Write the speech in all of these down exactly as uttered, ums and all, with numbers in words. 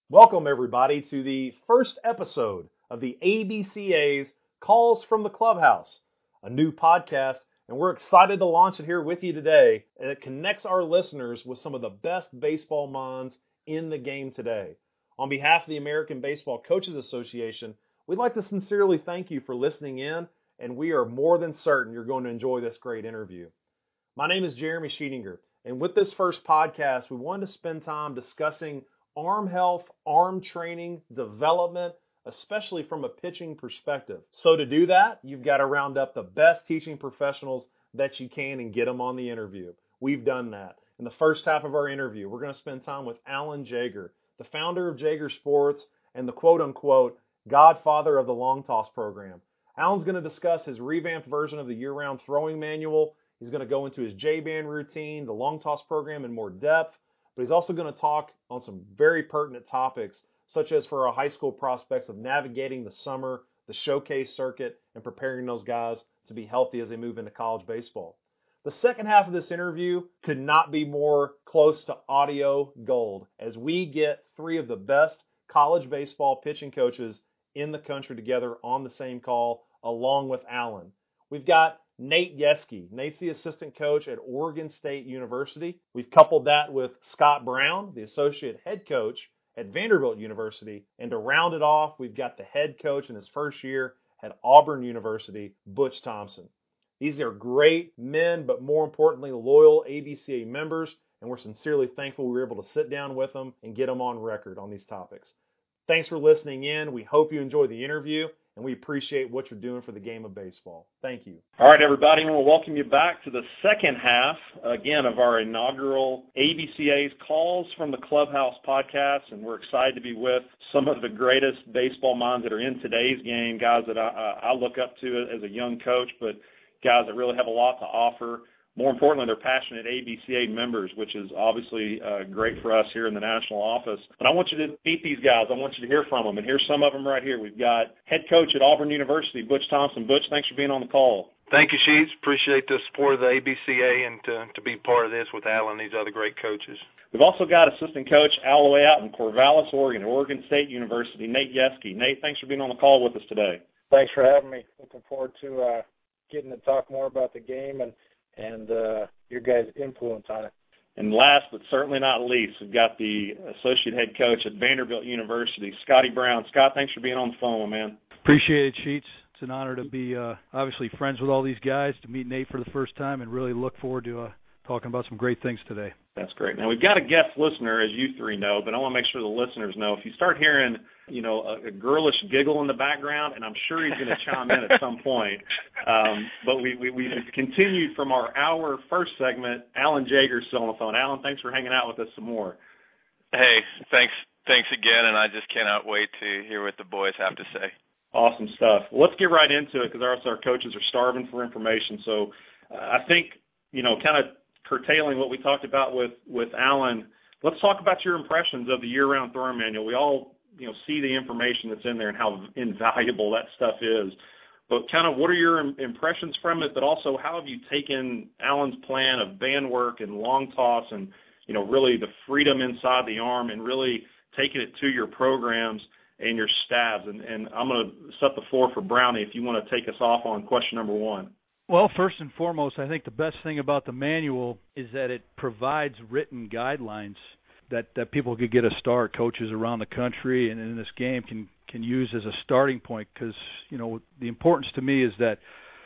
Welcome, everybody, to the first episode of the A B C A's Calls from the Clubhouse, a new podcast, and we're excited to launch it here with you today. And it connects our listeners with some of the best baseball minds in the game today. On behalf of the American Baseball Coaches Association, we'd like to sincerely thank you for listening in, and we are more than certain you're going to enjoy this great interview. My name is Jeremy Sheetinger, and with this first podcast, we wanted to spend time discussing arm health, arm training, development, especially from a pitching perspective. So to do that, you've got to round up the best teaching professionals that you can and get them on the interview. We've done that. In the first half of our interview, we're going to spend time with Alan Jaeger, the founder of Jaeger Sports and the quote-unquote godfather of the long toss program. Alan's going to discuss his revamped version of the year-round throwing manual. He's going to go into his J-band routine, the long toss program in more depth. But he's also going to talk on some very pertinent topics, such as for our high school prospects of navigating the summer, the showcase circuit, and preparing those guys to be healthy as they move into college baseball. The second half of this interview could not be more close to audio gold, as we get three of the best college baseball pitching coaches in the country together on the same call, along with Alan. We've got Nate Yeskie. Nate's the assistant coach at Oregon State University. We've coupled that with Scott Brown, the associate head coach at Vanderbilt University. And to round it off, we've got the head coach in his first year at Auburn University, Butch Thompson. These are great men, but more importantly, loyal A B C A members. And we're sincerely thankful we were able to sit down with them and get them on record on these topics. Thanks for listening in. We hope you enjoy the interview, and we appreciate what you're doing for the game of baseball. Thank you. All right, everybody, I want to welcome you back to the second half, again, of our inaugural A B C A's Calls from the Clubhouse podcast, and we're excited to be with some of the greatest baseball minds that are in today's game, guys that I, I look up to as a young coach, but guys that really have a lot to offer. More importantly, they're passionate A B C A members, which is obviously uh, great for us here in the national office. But I want you to meet these guys. I want you to hear from them. And here's some of them right here. We've got head coach at Auburn University, Butch Thompson. Butch, thanks for being on the call. Thank you, Sheets. Appreciate the support of the A B C A and to, to be part of this with Alan and these other great coaches. We've also got assistant coach all the way out in Corvallis, Oregon, at Oregon State University, Nate Yeskie. Nate, thanks for being on the call with us today. Thanks for having me. Looking forward to uh, getting to talk more about the game and and uh, your guys' influence on it. And last but certainly not least, we've got the associate head coach at Vanderbilt University, Scotty Brown. Scott, thanks for being on the phone, man. Appreciate it, Sheets. It's an honor to be uh, obviously friends with all these guys, to meet Nate for the first time, and really look forward to uh, talking about some great things today. That's great. Now, we've got a guest listener, as you three know, but I want to make sure the listeners know. If you start hearing, you know, a, a girlish giggle in the background, and I'm sure he's going to chime in at some point, um, but we, we, we've continued from our hour first segment. Alan Jaeger's still on the phone. Alan, thanks for hanging out with us some more. Hey, thanks thanks again, and I just cannot wait to hear what the boys have to say. Awesome stuff. Well, let's get right into it because our, our coaches are starving for information. So uh, I think, you know, kind of curtailing what we talked about with, with Alan, let's talk about your impressions of the year-round throwing manual. We all, you know, see the information that's in there and how invaluable that stuff is. But kind of what are your impressions from it, but also how have you taken Alan's plan of band work and long toss and, you know, really the freedom inside the arm and really taking it to your programs and your staffs? And, and I'm going to set the floor for Brownie if you want to take us off on question number one. Well, first and foremost, I think the best thing about the manual is that it provides written guidelines that, that people could get a start, coaches around the country and in this game can, can use as a starting point because, you know, the importance to me is that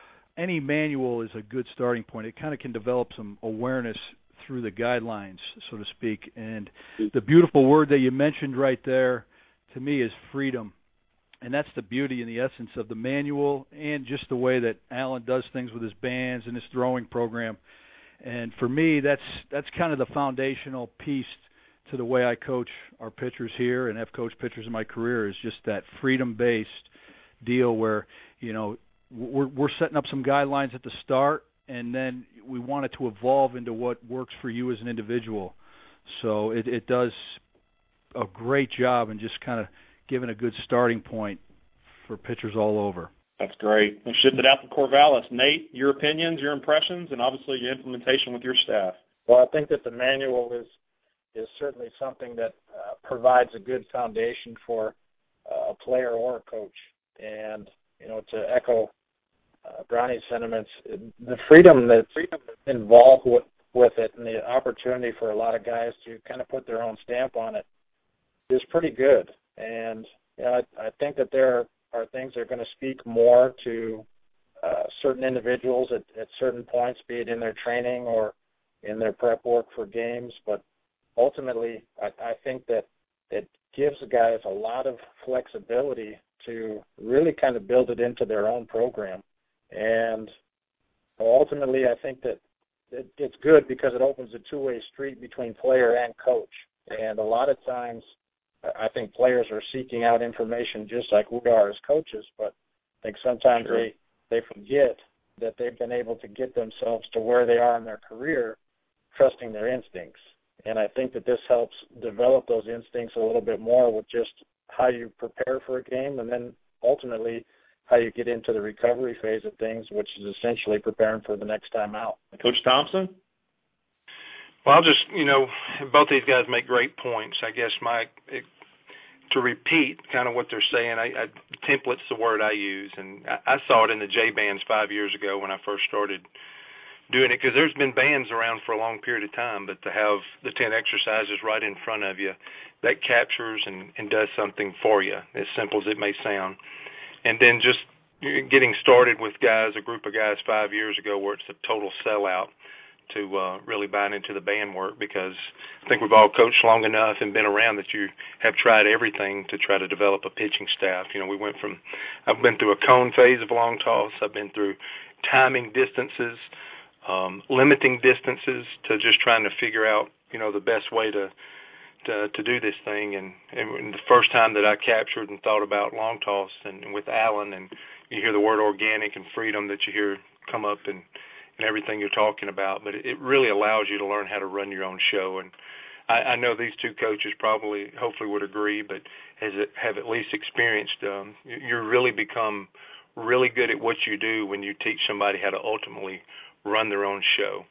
any manual is a good starting point. It kind of can develop some awareness through the guidelines, so to speak. And the beautiful word that you mentioned right there to me is freedom. And that's the beauty and the essence of the manual and just the way that Alan does things with his bands and his throwing program. And for me, that's that's kind of the foundational piece to the way I coach our pitchers here and have coached pitchers in my career is just that freedom-based deal where, you know, we're, we're setting up some guidelines at the start, and then we want it to evolve into what works for you as an individual. So it, it does a great job in just kind of giving a good starting point for pitchers all over. That's great. And shipped it out to Corvallis. Nate, your opinions, your impressions, and obviously your implementation with your staff. Well, I think that the manual is is certainly something that uh, provides a good foundation for uh, a player or a coach. And, you know, to echo uh, Brownie's sentiments, the freedom that's involved with, with it and the opportunity for a lot of guys to kind of put their own stamp on it is pretty good. And, you know, I, I think that there are things that are going to speak more to uh, certain individuals at, at certain points, be it in their training or in their prep work for games. But ultimately, I, I think that it gives the guys a lot of flexibility to really kind of build it into their own program. And ultimately, I think that it, it's good because it opens a two-way street between player and coach. And a lot of times, I think players are seeking out information just like we are as coaches, but I think sometimes sure. they, they forget that they've been able to get themselves to where they are in their career, trusting their instincts. And I think that this helps develop those instincts a little bit more with just how you prepare for a game and then ultimately how you get into the recovery phase of things, which is essentially preparing for the next time out. Coach Thompson? Well, I'll just, you know, both these guys make great points. I guess, Mike, it, to repeat kind of what they're saying, I, I, template's the word I use, and I, I saw it in the J-bands five years ago when I first started doing it, because there's been bands around for a long period of time, but to have the ten exercises right in front of you, that captures and, and does something for you, as simple as it may sound. And then just getting started with guys, a group of guys five years ago where it's a total sellout to uh, really buying into the band work, because I think we've all coached long enough and been around that you have tried everything to try to develop a pitching staff. You know, we went from, I've been through a cone phase of long toss, I've been through timing distances, um, limiting distances, to just trying to figure out, you know, the best way to to, to do this thing. And, and the first time that I captured and thought about long toss and, and with Alan, and you hear the word organic and freedom that you hear come up and, and everything you're talking about, but it, it really allows you to learn how to run your own show. And I, I know these two coaches probably, hopefully would agree, but has it, have at least experienced, um, you really become really good at what you do when you teach somebody how to ultimately run their own show.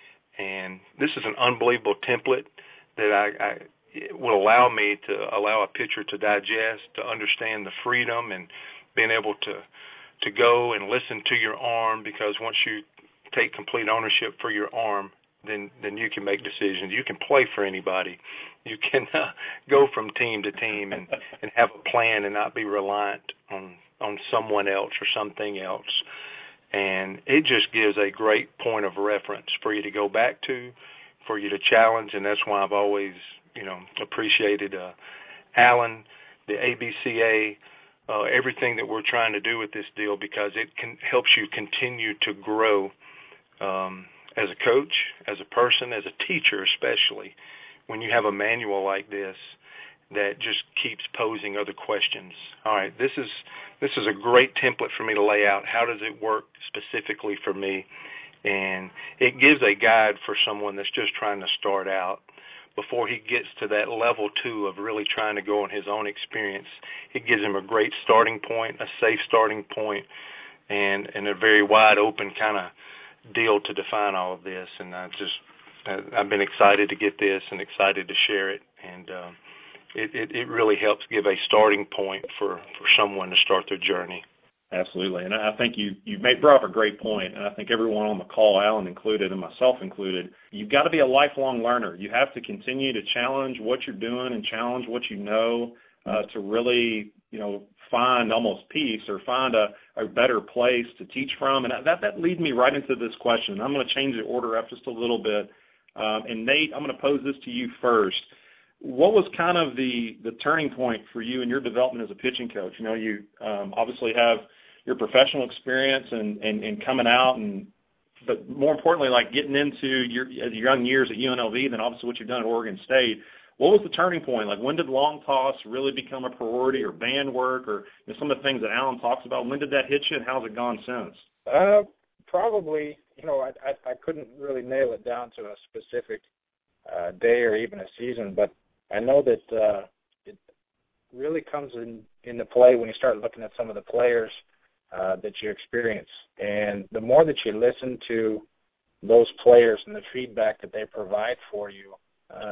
And this is an unbelievable template that I, I it will allow me to allow a pitcher to digest, to understand the freedom and being able to to go and listen to your arm, because once you take complete ownership for your arm, then then you can make decisions. You can play for anybody. You can uh, go from team to team and, and have a plan and not be reliant on, on someone else or something else. And it just gives a great point of reference for you to go back to, for you to challenge, and that's why I've always, you know, appreciated uh, Alan, the A B C A, uh, everything that we're trying to do with this deal, because it can helps you continue to grow um, as a coach, as a person, as a teacher, especially when you have a manual like this that just keeps posing other questions. All right, this is this is a great template for me to lay out. How does it work specifically for me? And it gives a guide for someone that's just trying to start out. Before he gets to that level two of really trying to go on his own experience, it gives him a great starting point, a safe starting point, and, and a very wide open kind of deal to define all of this. And I just, I've been excited to get this and excited to share it. And um, it, it, it really helps give a starting point for, for someone to start their journey. Absolutely, and I think you you made brought up a great point, and I think everyone on the call, Alan included and myself included, you've got to be a lifelong learner. You have to continue to challenge what you're doing and challenge what you know uh, to really, you know, find almost peace or find a, a better place to teach from. And that that leads me right into this question. I'm going to change the order up just a little bit. Um, and Nate, I'm going to pose this to you first. What was kind of the the turning point for you in your development as a pitching coach? You know, you um, obviously have your professional experience and, and, and coming out, and but more importantly, like getting into your, your young years at U N L V, then obviously what you've done at Oregon State. What was the turning point? Like, when did long toss really become a priority, or band work, or you know, some of the things that Alan talks about? When did that hit you, and how's it gone since? Uh, probably, you know, I, I, I couldn't really nail it down to a specific uh, day or even a season, but I know that uh, it really comes in, into play when you start looking at some of the players Uh, that you experience. And the more that you listen to those players and the feedback that they provide for you, uh,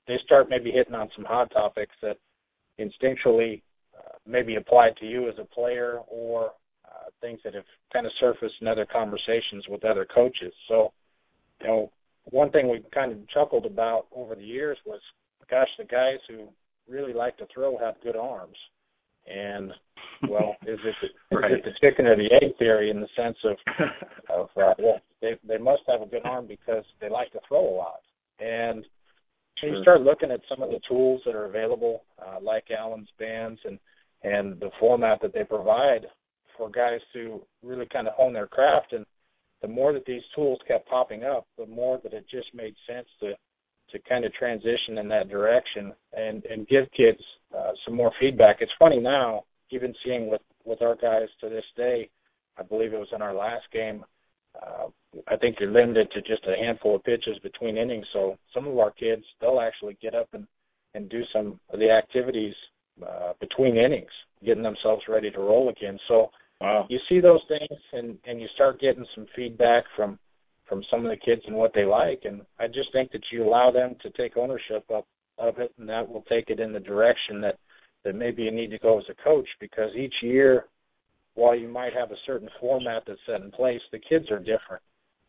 they start maybe hitting on some hot topics that instinctually uh, maybe apply to you as a player, or uh, things that have kind of surfaced in other conversations with other coaches. So, you know, one thing we kind of chuckled about over the years was, gosh, the guys who really like to throw have good arms. And, well, is it, the, right. is it the chicken or the egg theory, in the sense of, of uh, well, they, they must have a good arm because they like to throw a lot. And sure. you start looking at some of the tools that are available, uh, like Allen's bands, and, and the format that they provide for guys to really kind of hone their craft. And the more that these tools kept popping up, the more that it just made sense to to kind of transition in that direction and, and give kids uh, some more feedback. It's funny now, even seeing with, with our guys to this day, I believe it was in our last game, uh, I think you're limited to just a handful of pitches between innings. So some of our kids, they'll actually get up and, and do some of the activities uh, between innings, getting themselves ready to roll again. So wow. you see those things, and, and you start getting some feedback from from some of the kids and what they like. And I just think that you allow them to take ownership of, of it, and that will take it in the direction that, that maybe you need to go as a coach, because each year, while you might have a certain format that's set in place, the kids are different.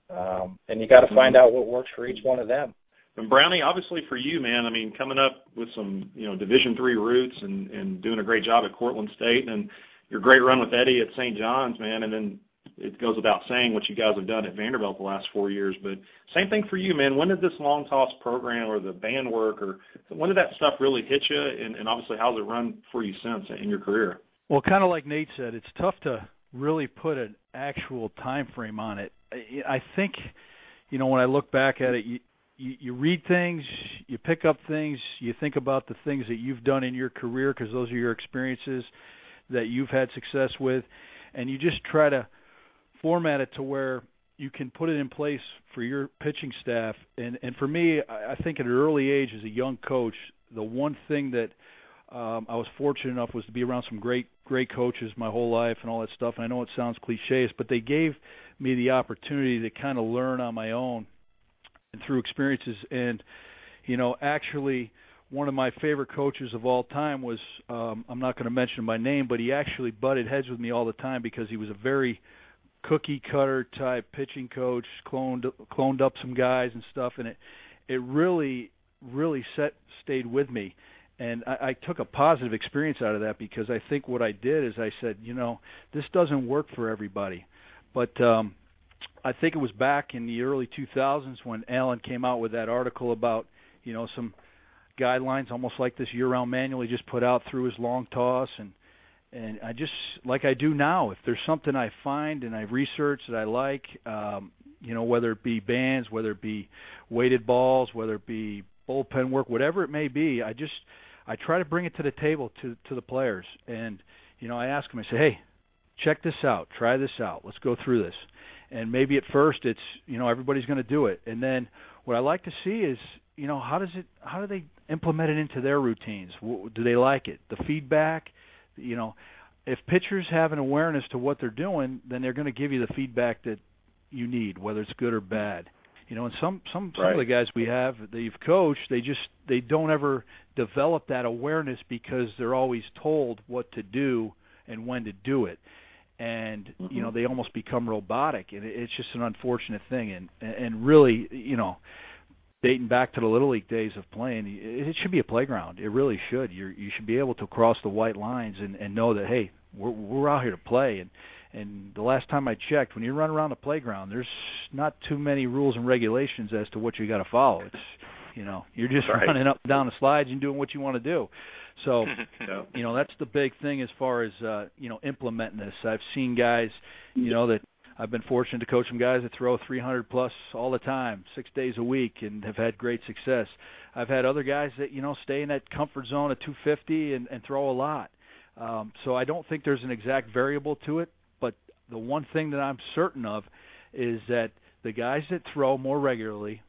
Um, and you got to find out what works for each one of them. And Brownie, obviously for you, man, I mean, coming up with some, you know, Division three roots and, and doing a great job at Cortland State, and your great run with Eddie at Saint John's, man, and then it goes without saying what you guys have done at Vanderbilt the last four years. But same thing for you, man. When did this long toss program or the band work, or when did that stuff really hit you? And, and obviously, how's it run for you since in your career? Well, kind of like Nate said, it's tough to really put an actual time frame on it. I think, you know, when I look back at it, you, you, you read things, you pick up things, you think about the things that you've done in your career, because those are your experiences that you've had success with, and you just try to format it to where you can put it in place for your pitching staff. And, and for me, I think at an early age as a young coach, the one thing that um, I was fortunate enough was to be around some great, great coaches my whole life and all that stuff. And I know it sounds cliché, but they gave me the opportunity to kind of learn on my own and through experiences. And, you know, actually one of my favorite coaches of all time was, um, I'm not going to mention by name, but he actually butted heads with me all the time because he was a very cookie cutter type pitching coach, cloned cloned up some guys and stuff, and it it really really set stayed with me, and I, I took a positive experience out of that, because I think what I did is I said, you know, this doesn't work for everybody, but um, I think it was back in the early two thousands when Allen came out with that article about, you know, some guidelines almost like this year-round manual he just put out through his long toss. And And I just, like I do now, if there's something I find and I research that I like, um, you know, whether it be bands, whether it be weighted balls, whether it be bullpen work, whatever it may be, I just, I try to bring it to the table to, to the players. And, you know, I ask them, I say, hey, check this out, try this out, let's go through this. And maybe at first it's, you know, everybody's going to do it. And then what I like to see is, you know, how does it, how do they implement it into their routines? Do they like it? The feedback. You know, if pitchers have an awareness to what they're doing, then they're going to give you the feedback that you need, whether it's good or bad. You know, and some some, some right. of the guys we have that you've coached, they just they don't ever develop that awareness because they're always told what to do and when to do it, and mm-hmm. you know they almost become robotic, and it's just an unfortunate thing. And and really, you know, dating back to the Little League days of playing, it should be a playground. It really should. You're, you should be able to cross the white lines and, and know that, hey, we're, we're out here to play. And, and the last time I checked, when you run around the playground, there's not too many rules and regulations as to what you got to follow. It's, you know, you're just right. running up and down the slides and doing what you want to do. So, yeah. you know, that's the big thing as far as, uh, you know, implementing this. I've seen guys, you know, that I've been fortunate to coach some guys that throw three hundred plus all the time, six days a week, and have had great success. I've had other guys that, you know, stay in that comfort zone of two fifty and, and throw a lot. Um, so I don't think there's an exact variable to it, but the one thing that I'm certain of is that the guys that throw more regularly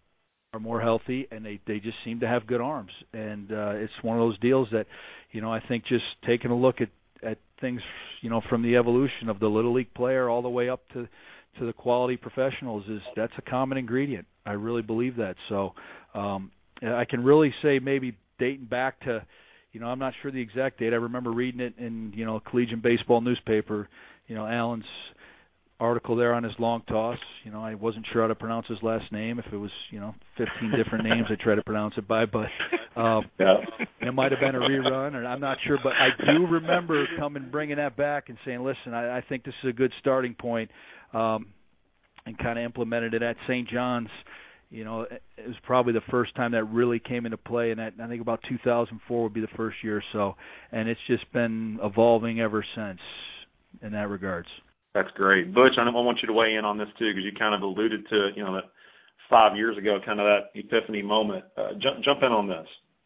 are more healthy, and they, they just seem to have good arms. And uh, it's one of those deals that, you know, I think just taking a look at, at things, you know, from the evolution of the Little League player all the way up to, to the quality professionals, is that's a common ingredient. I really believe that. So um, I can really say maybe dating back to, you know, I'm not sure the exact date. I remember reading it in, you know, a collegiate baseball newspaper, you know, Allen's article there on his long toss. You know, I wasn't sure how to pronounce his last name. If it was, you know, fifteen different names I tried to pronounce it by, but um, yeah. It might have been a rerun, or I'm not sure. But I do remember coming, bringing that back and saying, listen, I, I think this is a good starting point, um, and kind of implemented it at Saint John's. You know, it was probably the first time that really came into play, and I think about two thousand four would be the first year or so. And it's just been evolving ever since in that regards. That's great. Butch, I want you to weigh in on this too, because you kind of alluded to, you know, that five years ago, kind of that epiphany moment. Uh, jump, jump in on this.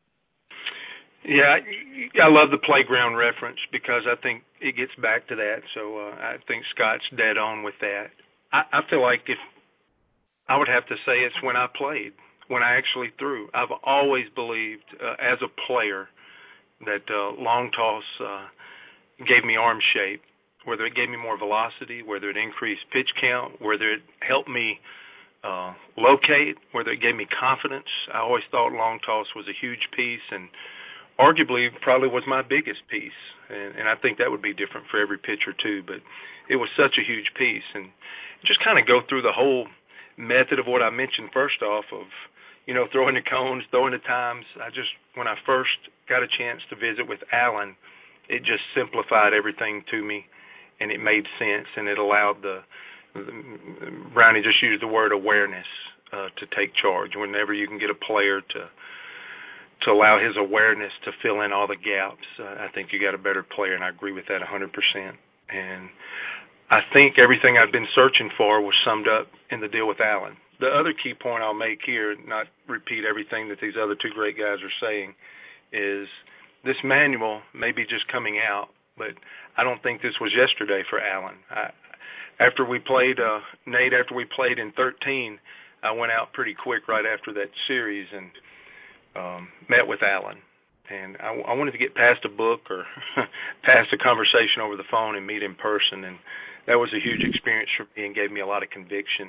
Yeah, I love the playground reference because I think it gets back to that. So uh, I think Scott's dead on with that. I, I feel like if I would have to say it's when I played, when I actually threw. I've always believed uh, as a player that uh, long toss uh, gave me arm shape, whether it gave me more velocity, whether it increased pitch count, whether it helped me uh, locate, whether it gave me confidence. I always thought long toss was a huge piece and arguably probably was my biggest piece. And, and I think that would be different for every pitcher too, but it was such a huge piece. And just kind of go through the whole method of what I mentioned first off of, you know, throwing the cones, throwing the times. I just, when I first got a chance to visit with Allen, it just simplified everything to me. And it made sense, and it allowed the, the Brownie just used the word awareness uh, to take charge. Whenever you can get a player to to allow his awareness to fill in all the gaps, uh, I think you got a better player, and I agree with that one hundred percent. And I think everything I've been searching for was summed up in the deal with Allen. The other key point I'll make here, not repeat everything that these other two great guys are saying, is this manual may be just coming out, but I don't think this was yesterday for Allen. I, after we played, uh, Nate, after we played in thirteen, I went out pretty quick right after that series and um, met with Allen. And I, I wanted to get past a book or past a conversation over the phone and meet in person. And that was a huge experience for me and gave me a lot of conviction.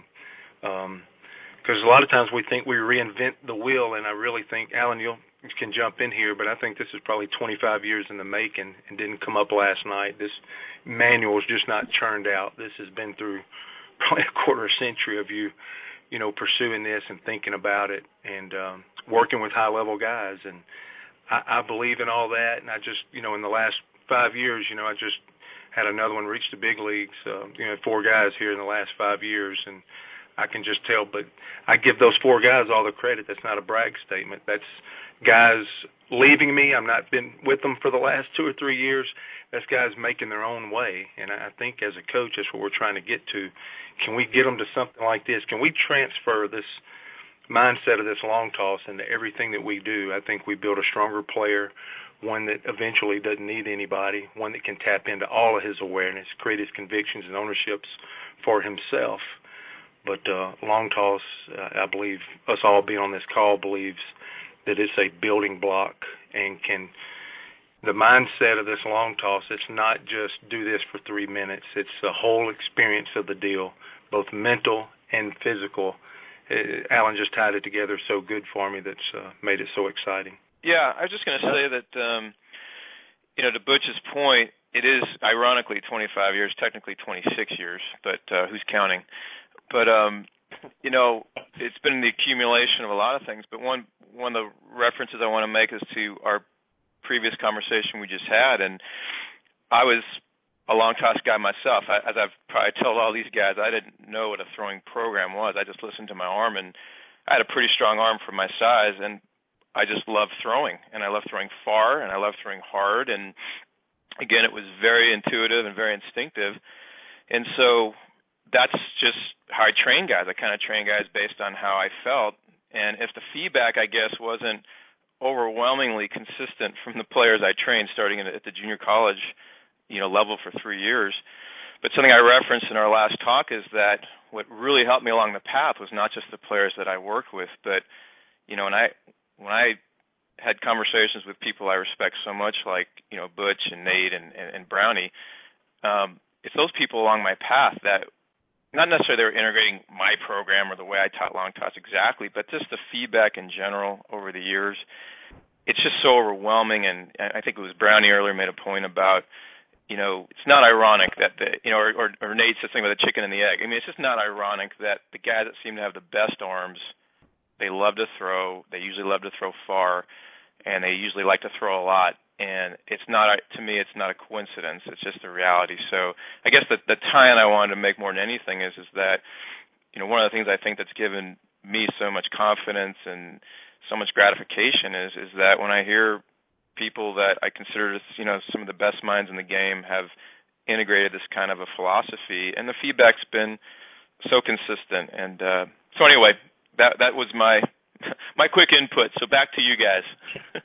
Because um, a lot of times we think we reinvent the wheel, and I really think, Allen, you'll can jump in here, but I think this is probably twenty-five years in the making and didn't come up last night. This manual is just not churned out. This has been through probably a quarter century of you, you know, pursuing this and thinking about it and um, working with high-level guys. And I, I believe in all that. And I just, you know, in the last five years, you know, I just had another one reach the big leagues, uh, you know, four guys here in the last five years. And I can just tell, but I give those four guys all the credit. That's not a brag statement. That's guys leaving me. I've not been with them for the last two or three years. That's guys making their own way. And I think as a coach, that's what we're trying to get to. Can we get them to something like this? Can we transfer this mindset of this long toss into everything that we do? I think we build a stronger player, one that eventually doesn't need anybody, one that can tap into all of his awareness, create his convictions and ownerships for himself. But uh, long toss, uh, I believe us all being on this call believes that it's a building block and can the mindset of this long toss, it's not just do this for three minutes. It's the whole experience of the deal, both mental and physical. Uh, Allen just tied it together so good for me that's uh, made it so exciting. Yeah, I was just going to say that, um, you know, to Butch's point, it is ironically twenty-five years, technically twenty-six years, but uh, who's counting? But, um, you know, it's been the accumulation of a lot of things. But one one of the references I want to make is to our previous conversation we just had. And I was a long toss guy myself. I, as I've probably told all these guys, I didn't know what a throwing program was. I just listened to my arm, and I had a pretty strong arm for my size, and I just love throwing. And I love throwing far, and I love throwing hard. And, again, it was very intuitive and very instinctive. And so that's just how I train guys. I kind of train guys based on how I felt. And if the feedback, I guess, wasn't overwhelmingly consistent from the players I trained starting at the junior college, you know, level for three years. But something I referenced in our last talk is that what really helped me along the path was not just the players that I worked with, but, you know, when I when I had conversations with people I respect so much, like, you know, Butch and Nate and, and, and Brownie, um, it's those people along my path that not necessarily they were integrating my program or the way I taught long toss exactly, but just the feedback in general over the years. It's just so overwhelming, and I think it was Brownie earlier made a point about, you know, it's not ironic that the, you know, or, or, or Nate said something about the chicken and the egg. I mean, it's just not ironic that the guys that seem to have the best arms, they love to throw, they usually love to throw far, and they usually like to throw a lot. And it's not, to me, it's not a coincidence. It's just a reality. So I guess the, the tie-in I wanted to make more than anything is, is that, you know, one of the things I think that's given me so much confidence and so much gratification is is that when I hear people that I consider, you know, some of the best minds in the game have integrated this kind of a philosophy, and the feedback's been so consistent. And uh, so anyway, that that was my my quick input. So back to you guys.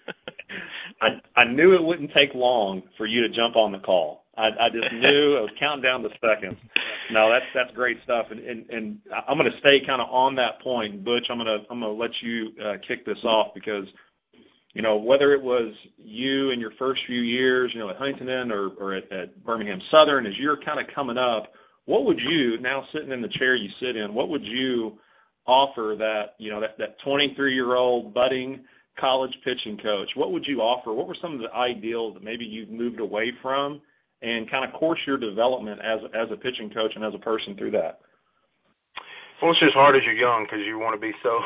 I I knew it wouldn't take long for you to jump on the call. I, I just knew I was counting down the seconds. No, that's that's great stuff, and and, and I'm going to stay kind of on that point, Butch. I'm going to I'm going to let you uh, kick this off because, you know, whether it was you in your first few years, you know, at Huntington or or at, at Birmingham Southern, as you're kind of coming up, what would you now sitting in the chair you sit in? What would you offer that you know that that twenty-three year old budding college pitching coach? What would you offer? What were some of the ideals that maybe you've moved away from? And kind of course your development as as a pitching coach and as a person through that? Well, it's just hard as you're young because you want to be so,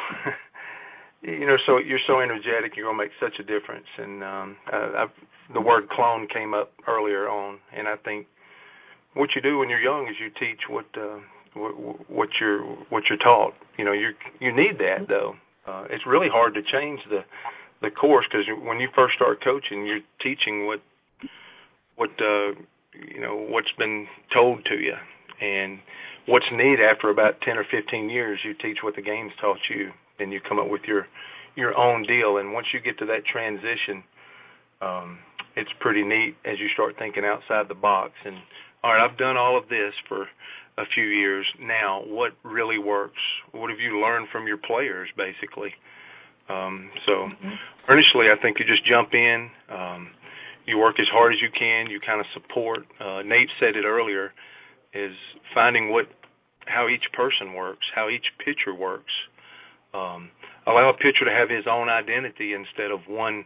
you know, so you're so energetic. You're going to make such a difference. And um, I, I've, the word clone came up earlier on, and I think what you do when you're young is you teach what uh, what, what you're what you're taught. You know, you you need that though. Uh, it's really hard to change the the course because when you first start coaching, you're teaching what. what uh, you know what's been told to you, and what's neat after about ten or fifteen years, you teach what the game's taught you, and you come up with your your own deal. And once you get to that transition, um, it's pretty neat as you start thinking outside the box. And all right, I've done all of this for a few years now. What really works? What have you learned from your players, basically? Um, so, mm-hmm. Earnestly, I think you just jump in. Um, You work as hard as you can. You kind of support. Uh, Nate said it earlier, is finding what, how each person works, how each pitcher works. Um, allow a pitcher to have his own identity instead of one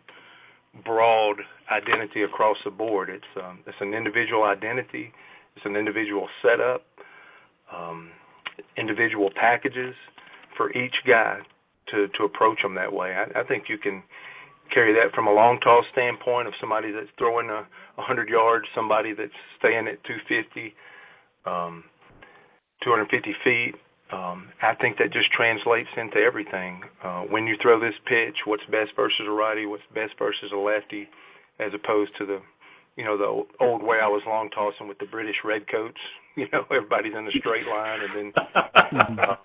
broad identity across the board. It's um, it's an individual identity. It's an individual setup, um, individual packages for each guy to, to approach them that way. I, I think you can carry that from a long toss standpoint of somebody that's throwing a, a hundred yards, somebody that's staying at two fifty, um, two hundred fifty feet. Um, I think that just translates into everything. Uh, when you throw this pitch, what's best versus a righty, what's best versus a lefty, as opposed to the, you know, the old way I was long tossing with the British redcoats. You know, everybody's in a straight line, and then uh,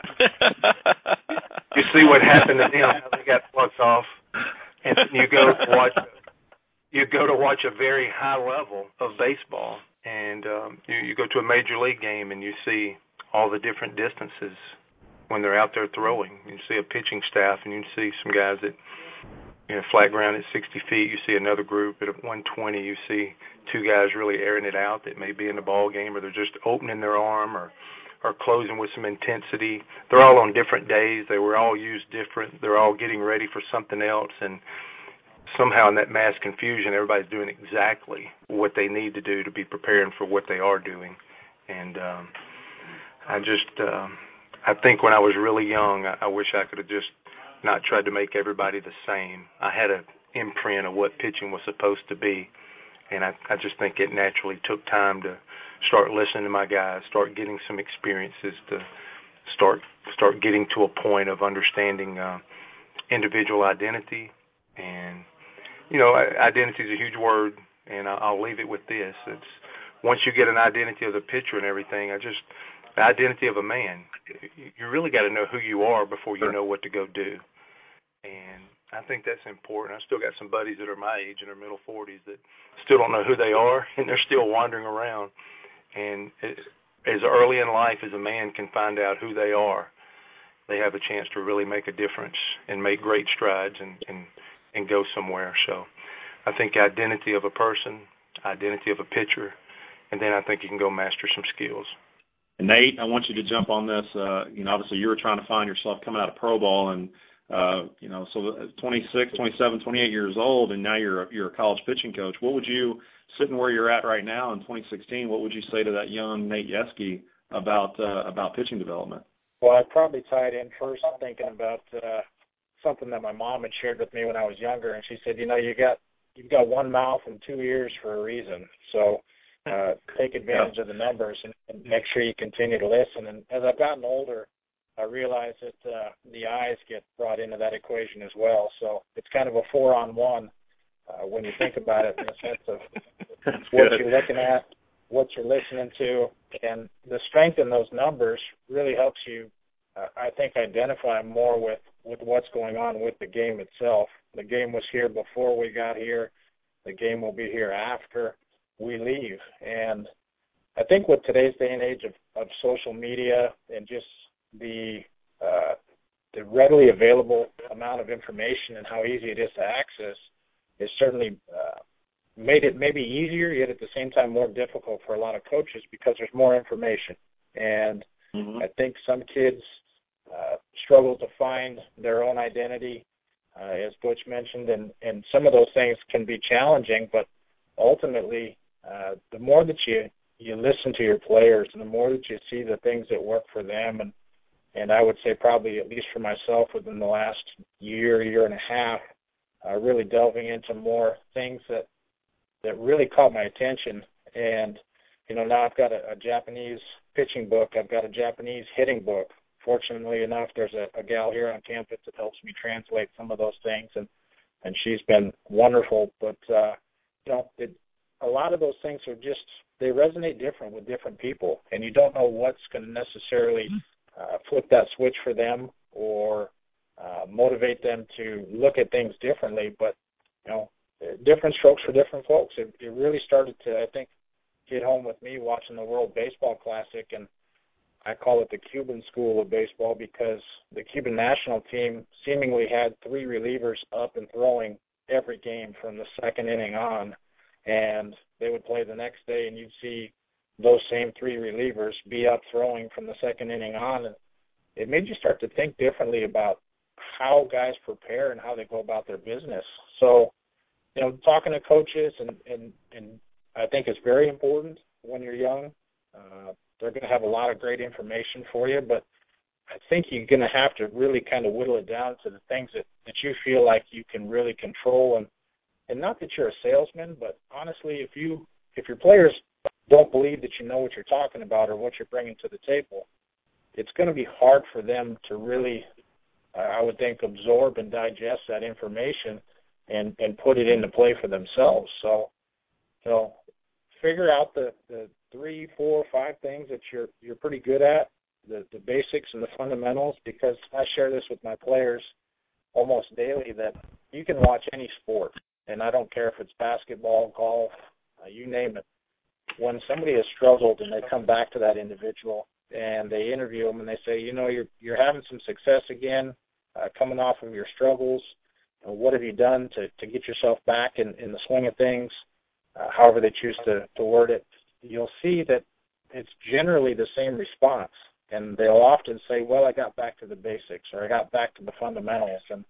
you see what happened to them, how they got plucked off. And you go to watch, you go to watch a very high level of baseball, and um, you, you go to a major league game, and you see all the different distances when they're out there throwing. You see a pitching staff, and you see some guys that, you know, flat ground at sixty feet. You see another group at one twenty. You see two guys really airing it out that may be in the ball game, or they're just opening their arm, or or closing with some intensity. They're all on different days. They were all used different. They're all getting ready for something else. And somehow in that mass confusion, everybody's doing exactly what they need to do to be preparing for what they are doing. And um, I just, um, I think when I was really young, I, I wish I could have just not tried to make everybody the same. I had an imprint of what pitching was supposed to be. And I, I just think it naturally took time to start listening to my guys, start getting some experiences, to start start getting to a point of understanding uh, individual identity. And, you know, identity is a huge word, and I'll leave it with this. It's once you get an identity of the pitcher and everything, I just, the identity of a man, you really got to know who you are before you know what to go do. And I think that's important. I still got some buddies that are my age in their middle forties that still don't know who they are, and they're still wandering around. And it, as early in life as a man can find out who they are, they have a chance to really make a difference and make great strides and, and, and go somewhere. So I think identity of a person, identity of a pitcher, and then I think you can go master some skills. And Nate, I want you to jump on this. Uh, you know, obviously you were trying to find yourself coming out of pro ball, and uh, you know, so twenty-six, twenty-seven, twenty-eight years old, and now you're a, you're a college pitching coach. What would you, sitting where you're at right now in twenty sixteen, what would you say to that young Nate Yeskie about uh, about pitching development? Well, I'd probably tie it in first thinking about uh, something that my mom had shared with me when I was younger, and she said, you know, you got you've got one mouth and two ears for a reason, so uh, take advantage yeah. of the numbers and, and make sure you continue to listen. And as I've gotten older, I realize that uh, the eyes get brought into that equation as well. So it's kind of a four-on-one uh, when you think about it in the sense of That's what good. you're looking at, what you're listening to, and the strength in those numbers really helps you, uh, I think, identify more with, with what's going on with the game itself. The game was here before we got here. The game will be here after we leave. And I think with today's day and age of, of social media and just the uh, the readily available amount of information and how easy it is to access, has certainly uh, made it maybe easier, yet at the same time more difficult for a lot of coaches because there's more information. And mm-hmm. I think some kids uh, struggle to find their own identity, uh, as Butch mentioned, and, and some of those things can be challenging, but ultimately uh, the more that you, you listen to your players and the more that you see the things that work for them, and And I would say probably, at least for myself, within the last year, year and a half, uh, really delving into more things that that really caught my attention. And, you know, now I've got a, a Japanese pitching book. I've got a Japanese hitting book. Fortunately enough, there's a, a gal here on campus that helps me translate some of those things, and, and she's been wonderful. But, uh, you know, it, a lot of those things are just, they resonate different with different people, and you don't know what's going to necessarily Uh, flip that switch for them or uh, motivate them to look at things differently. But, you know, different strokes for different folks. It, it really started to, I think, hit home with me watching the World Baseball Classic, and I call it the Cuban School of Baseball because the Cuban national team seemingly had three relievers up and throwing every game from the second inning on, and they would play the next day, and you'd see those same three relievers be up throwing from the second inning on. And it made you start to think differently about how guys prepare and how they go about their business. So, you know, talking to coaches, and, and, and I think it's very important when you're young. Uh, they're going to have a lot of great information for you, but I think you're going to have to really kind of whittle it down to the things that, that you feel like you can really control. And, and not that you're a salesman, but honestly, if you if your players don't believe that you know what you're talking about or what you're bringing to the table, it's going to be hard for them to really, uh, I would think, absorb and digest that information and, and put it into play for themselves. So, you know, figure out the, the three, four, five things that you're you're pretty good at, the, the basics and the fundamentals, because I share this with my players almost daily that you can watch any sport, and I don't care if it's basketball, golf, uh, you name it. When somebody has struggled and they come back to that individual and they interview them and they say, you know, you're you're having some success again, uh, coming off of your struggles. Uh, what have you done to, to get yourself back in, in the swing of things? Uh, however they choose to, to word it, you'll see that it's generally the same response. And they'll often say, well, I got back to the basics, or I got back to the fundamentals. And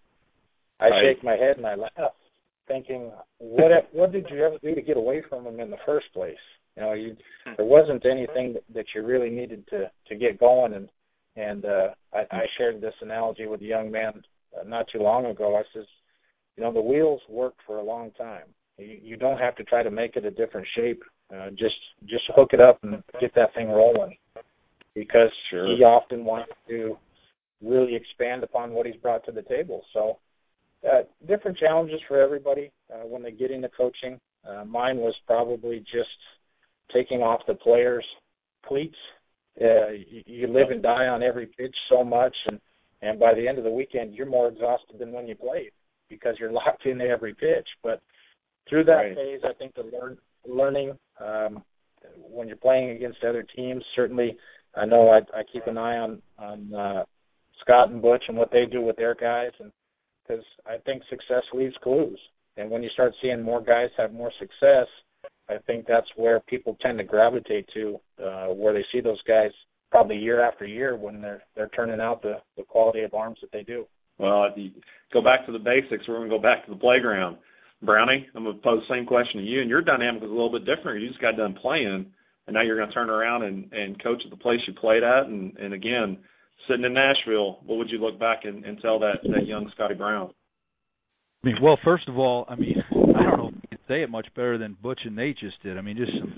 I right. shake my head and I laugh, thinking, what what did you ever do to get away from them in the first place? You know, you, there wasn't anything that, that you really needed to, to get going. And and uh, I, I shared this analogy with a young man uh, not too long ago. I says, you know, the wheels work for a long time. You, you don't have to try to make it a different shape. Uh, just just hook it up and get that thing rolling. Because sure. he often wants to really expand upon what he's brought to the table. So uh, different challenges for everybody uh, when they get into coaching. Uh, mine was probably just taking off the players' cleats. Uh, you, you live and die on every pitch so much, and, and by the end of the weekend, you're more exhausted than when you played because you're locked into every pitch. But through that right. phase, I think the learn, learning um, when you're playing against other teams, certainly I know I, I keep an eye on, on uh, Scott and Butch and what they do with their guys, and because I think success leaves clues. And when you start seeing more guys have more success, I think that's where people tend to gravitate to, uh, where they see those guys probably year after year when they're they're turning out the, the quality of arms that they do. Well, if you go back to the basics, we're going to go back to the playground. Brownie, I'm going to pose the same question to you, and your dynamic is a little bit different. You just got done playing, and now you're going to turn around and, and coach at the place you played at. And, and again, sitting in Nashville, what would you look back and, and tell that, that young Scotty Brown? I mean, well, first of all, I mean, I don't know if you can say it much better than Butch and Nate just did. I mean, just some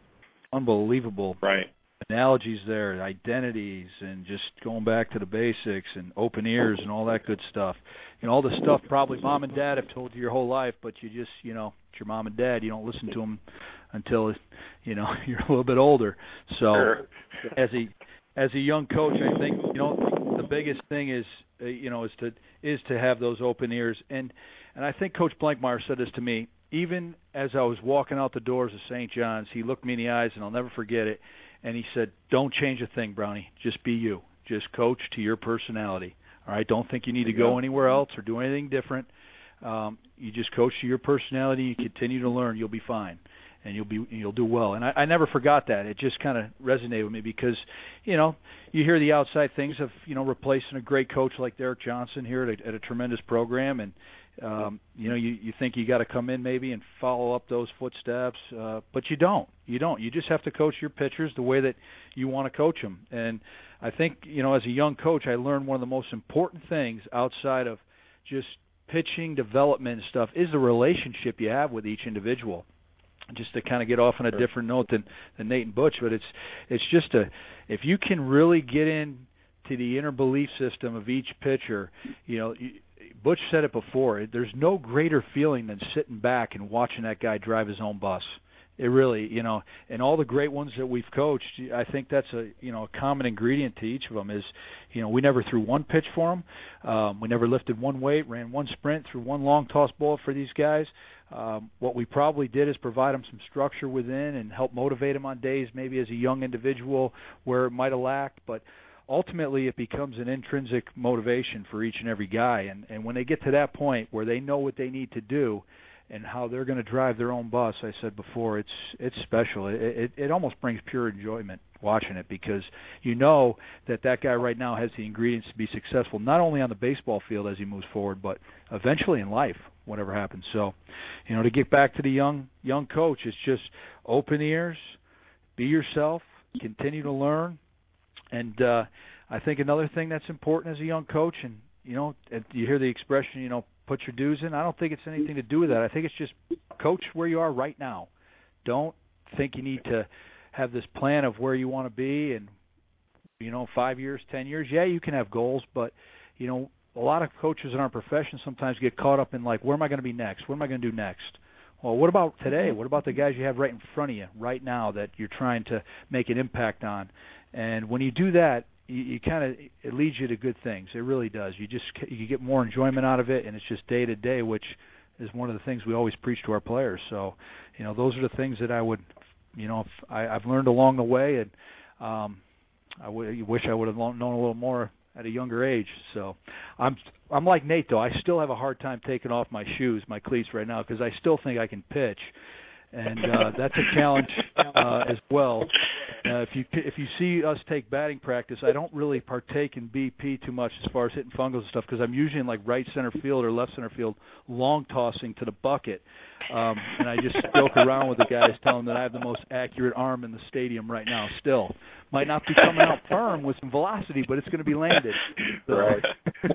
unbelievable right. analogies there, identities, and just going back to the basics and open ears and all that good stuff. You know, all the stuff probably mom and dad have told you your whole life, but you just, you know, it's your mom and dad. You don't listen to them until, you know, you're a little bit older. So sure. as a as a young coach, I think, you know, the biggest thing is, uh, you know, is to is to have those open ears. And and I think Coach Blankmeyer said this to me, even as I was walking out the doors of Saint John's. He looked me in the eyes, and I'll never forget it. And he said, "Don't change a thing, Brownie. Just be you. Just coach to your personality. All right? Don't think you need to go anywhere else or do anything different. Um, you just coach to your personality. You continue to learn. You'll be fine, and you'll be you'll do well." And I, I never forgot that. It just kind of resonated with me because, you know, you hear the outside things of, you know, replacing a great coach like Derek Johnson here at a, at a tremendous program, and Um, you know, you, you think you got to come in maybe and follow up those footsteps, uh, but you don't. You don't. You just have to coach your pitchers the way that you want to coach them. And I think, you know, as a young coach, I learned one of the most important things outside of just pitching development and stuff is the relationship you have with each individual. Just to kind of get off on a different note than, than Nate and Butch, but it's it's just a if you can really get in to the inner belief system of each pitcher, you know. You, Butch said it before. There's no greater feeling than sitting back and watching that guy drive his own bus. It really, you know, and all the great ones that we've coached, I think that's a, you know, a common ingredient to each of them is, you know, we never threw one pitch for them. Um, we never lifted one weight, ran one sprint, threw one long toss ball for these guys. Um, what we probably did is provide them some structure within and help motivate them on days maybe as a young individual where it might have lacked, but ultimately it becomes an intrinsic motivation for each and every guy. And, and when they get to that point where they know what they need to do and how they're going to drive their own bus, I said before, it's it's special. It, it, it almost brings pure enjoyment watching it because you know that that guy right now has the ingredients to be successful, not only on the baseball field as he moves forward, but eventually in life, whatever happens. So, you know, to get back to the young young coach, it's just open ears, be yourself, continue to learn. And uh, I think another thing that's important as a young coach, and, you know, you hear the expression, you know, put your dues in. I don't think it's anything to do with that. I think it's just coach where you are right now. Don't think you need to have this plan of where you want to be in, you know, five years, ten years. Yeah, you can have goals, but, you know, a lot of coaches in our profession sometimes get caught up in, like, where am I going to be next? What am I going to do next? Well, what about today? What about the guys you have right in front of you right now that you're trying to make an impact on? And when you do that, you, you kind of it leads you to good things. It really does. You just you get more enjoyment out of it, and it's just day to day, which is one of the things we always preach to our players. So, you know, those are the things that I would, you know, I, I've learned along the way, and um, I w- wish I would have known a little more at a younger age. So, I'm I'm like Nate though. I still have a hard time taking off my shoes, my cleats right now, because I still think I can pitch. And uh, that's a challenge uh, as well. Uh, if you if you see us take batting practice, I don't really partake in B P too much as far as hitting fungos and stuff because I'm usually in like right center field or left center field, long tossing to the bucket, um, and I just joke around with the guys, telling them that I have the most accurate arm in the stadium right now. Still, might not be coming out firm with some velocity, but it's going to be landed. So, right.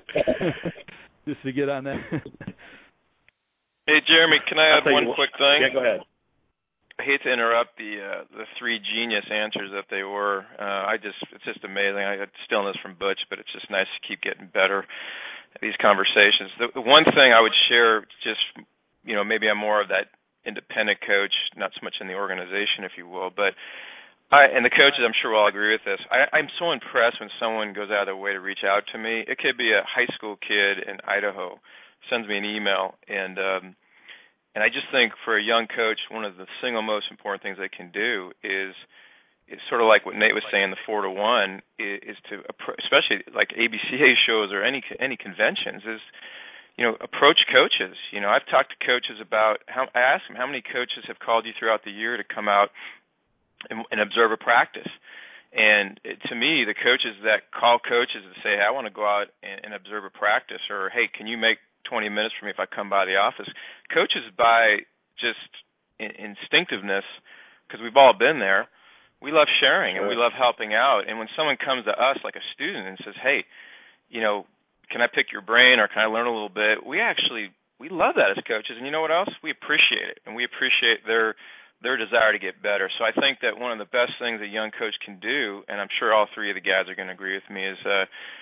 Just to get on that. Hey, Jeremy, can I add one what, quick thing? Yeah, go ahead. I hate to interrupt the uh, the three genius answers that they were. Uh, I just it's just amazing. I got stillness from Butch, but it's just nice to keep getting better at these conversations. The, the one thing I would share, just you know, maybe I'm more of that independent coach, not so much in the organization, if you will, but I and the coaches, I'm sure will all agree with this. I, I'm so impressed when someone goes out of their way to reach out to me. It could be a high school kid in Idaho, sends me an email, and um, And I just think for a young coach, one of the single most important things they can do is, is sort of like what Nate was saying, the four to one, is, is to, especially like A B C A shows or any any conventions, is, you know, approach coaches. You know, I've talked to coaches about, how I asked them, how many coaches have called you throughout the year to come out and, and observe a practice? And it, to me, the coaches that call coaches and say, hey, I want to go out and, and observe a practice, or, hey, can you make twenty minutes for me if I come by the office? Coaches, by just in, instinctiveness, because we've all been there, we love sharing sure. and we love helping out. And when someone comes to us, like a student, and says, hey, you know, can I pick your brain or can I learn a little bit? We actually, we love that as coaches. And you know what else? We appreciate it. And we appreciate their their desire to get better. So I think that one of the best things a young coach can do, and I'm sure all three of the guys are going to agree with me, is uh,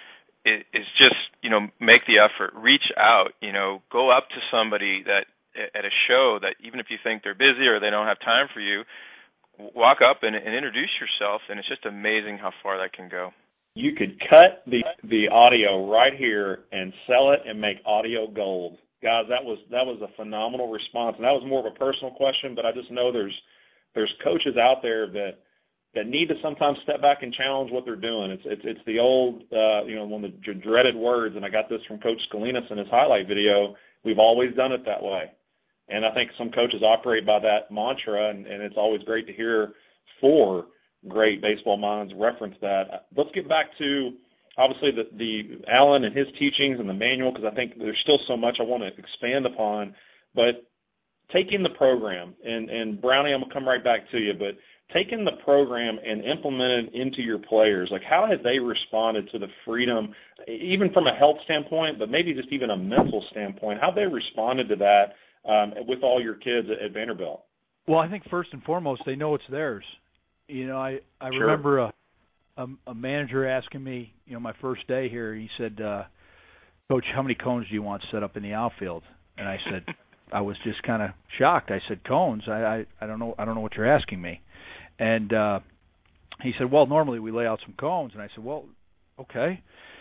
is just, you know, make the effort, reach out, you know, go up to somebody that at a show that even if you think they're busy or they don't have time for you, walk up and, and introduce yourself, and it's just amazing how far that can go. You could cut the the audio right here and sell it and make audio gold. Guys, that was that was a phenomenal response, and that was more of a personal question, but I just know there's there's coaches out there that that need to sometimes step back and challenge what they're doing. It's it's it's the old uh, you know one of the dreaded words, and I got this from Coach Scalinas in his highlight video. We've always done it that way, and I think some coaches operate by that mantra, and, and it's always great to hear four great baseball minds reference that. Let's get back to obviously the, the Alan and his teachings and the manual, because I think there's still so much I want to expand upon. But taking the program, and, and Brownie, I'm going to come right back to you, but taking the program and implementing it into your players, like how have they responded to the freedom, even from a health standpoint, but maybe just even a mental standpoint? How have they responded to that um, with all your kids at, at Vanderbilt? Well, I think first and foremost, they know it's theirs. You know, I, I sure. remember a, a a manager asking me, you know, my first day here, he said, uh, Coach, how many cones do you want set up in the outfield? And I said, I was just kind of shocked. I said, cones? I, I, I don't know I don't know what you're asking me. And uh, he said, well, normally we lay out some cones. And I said, well, okay.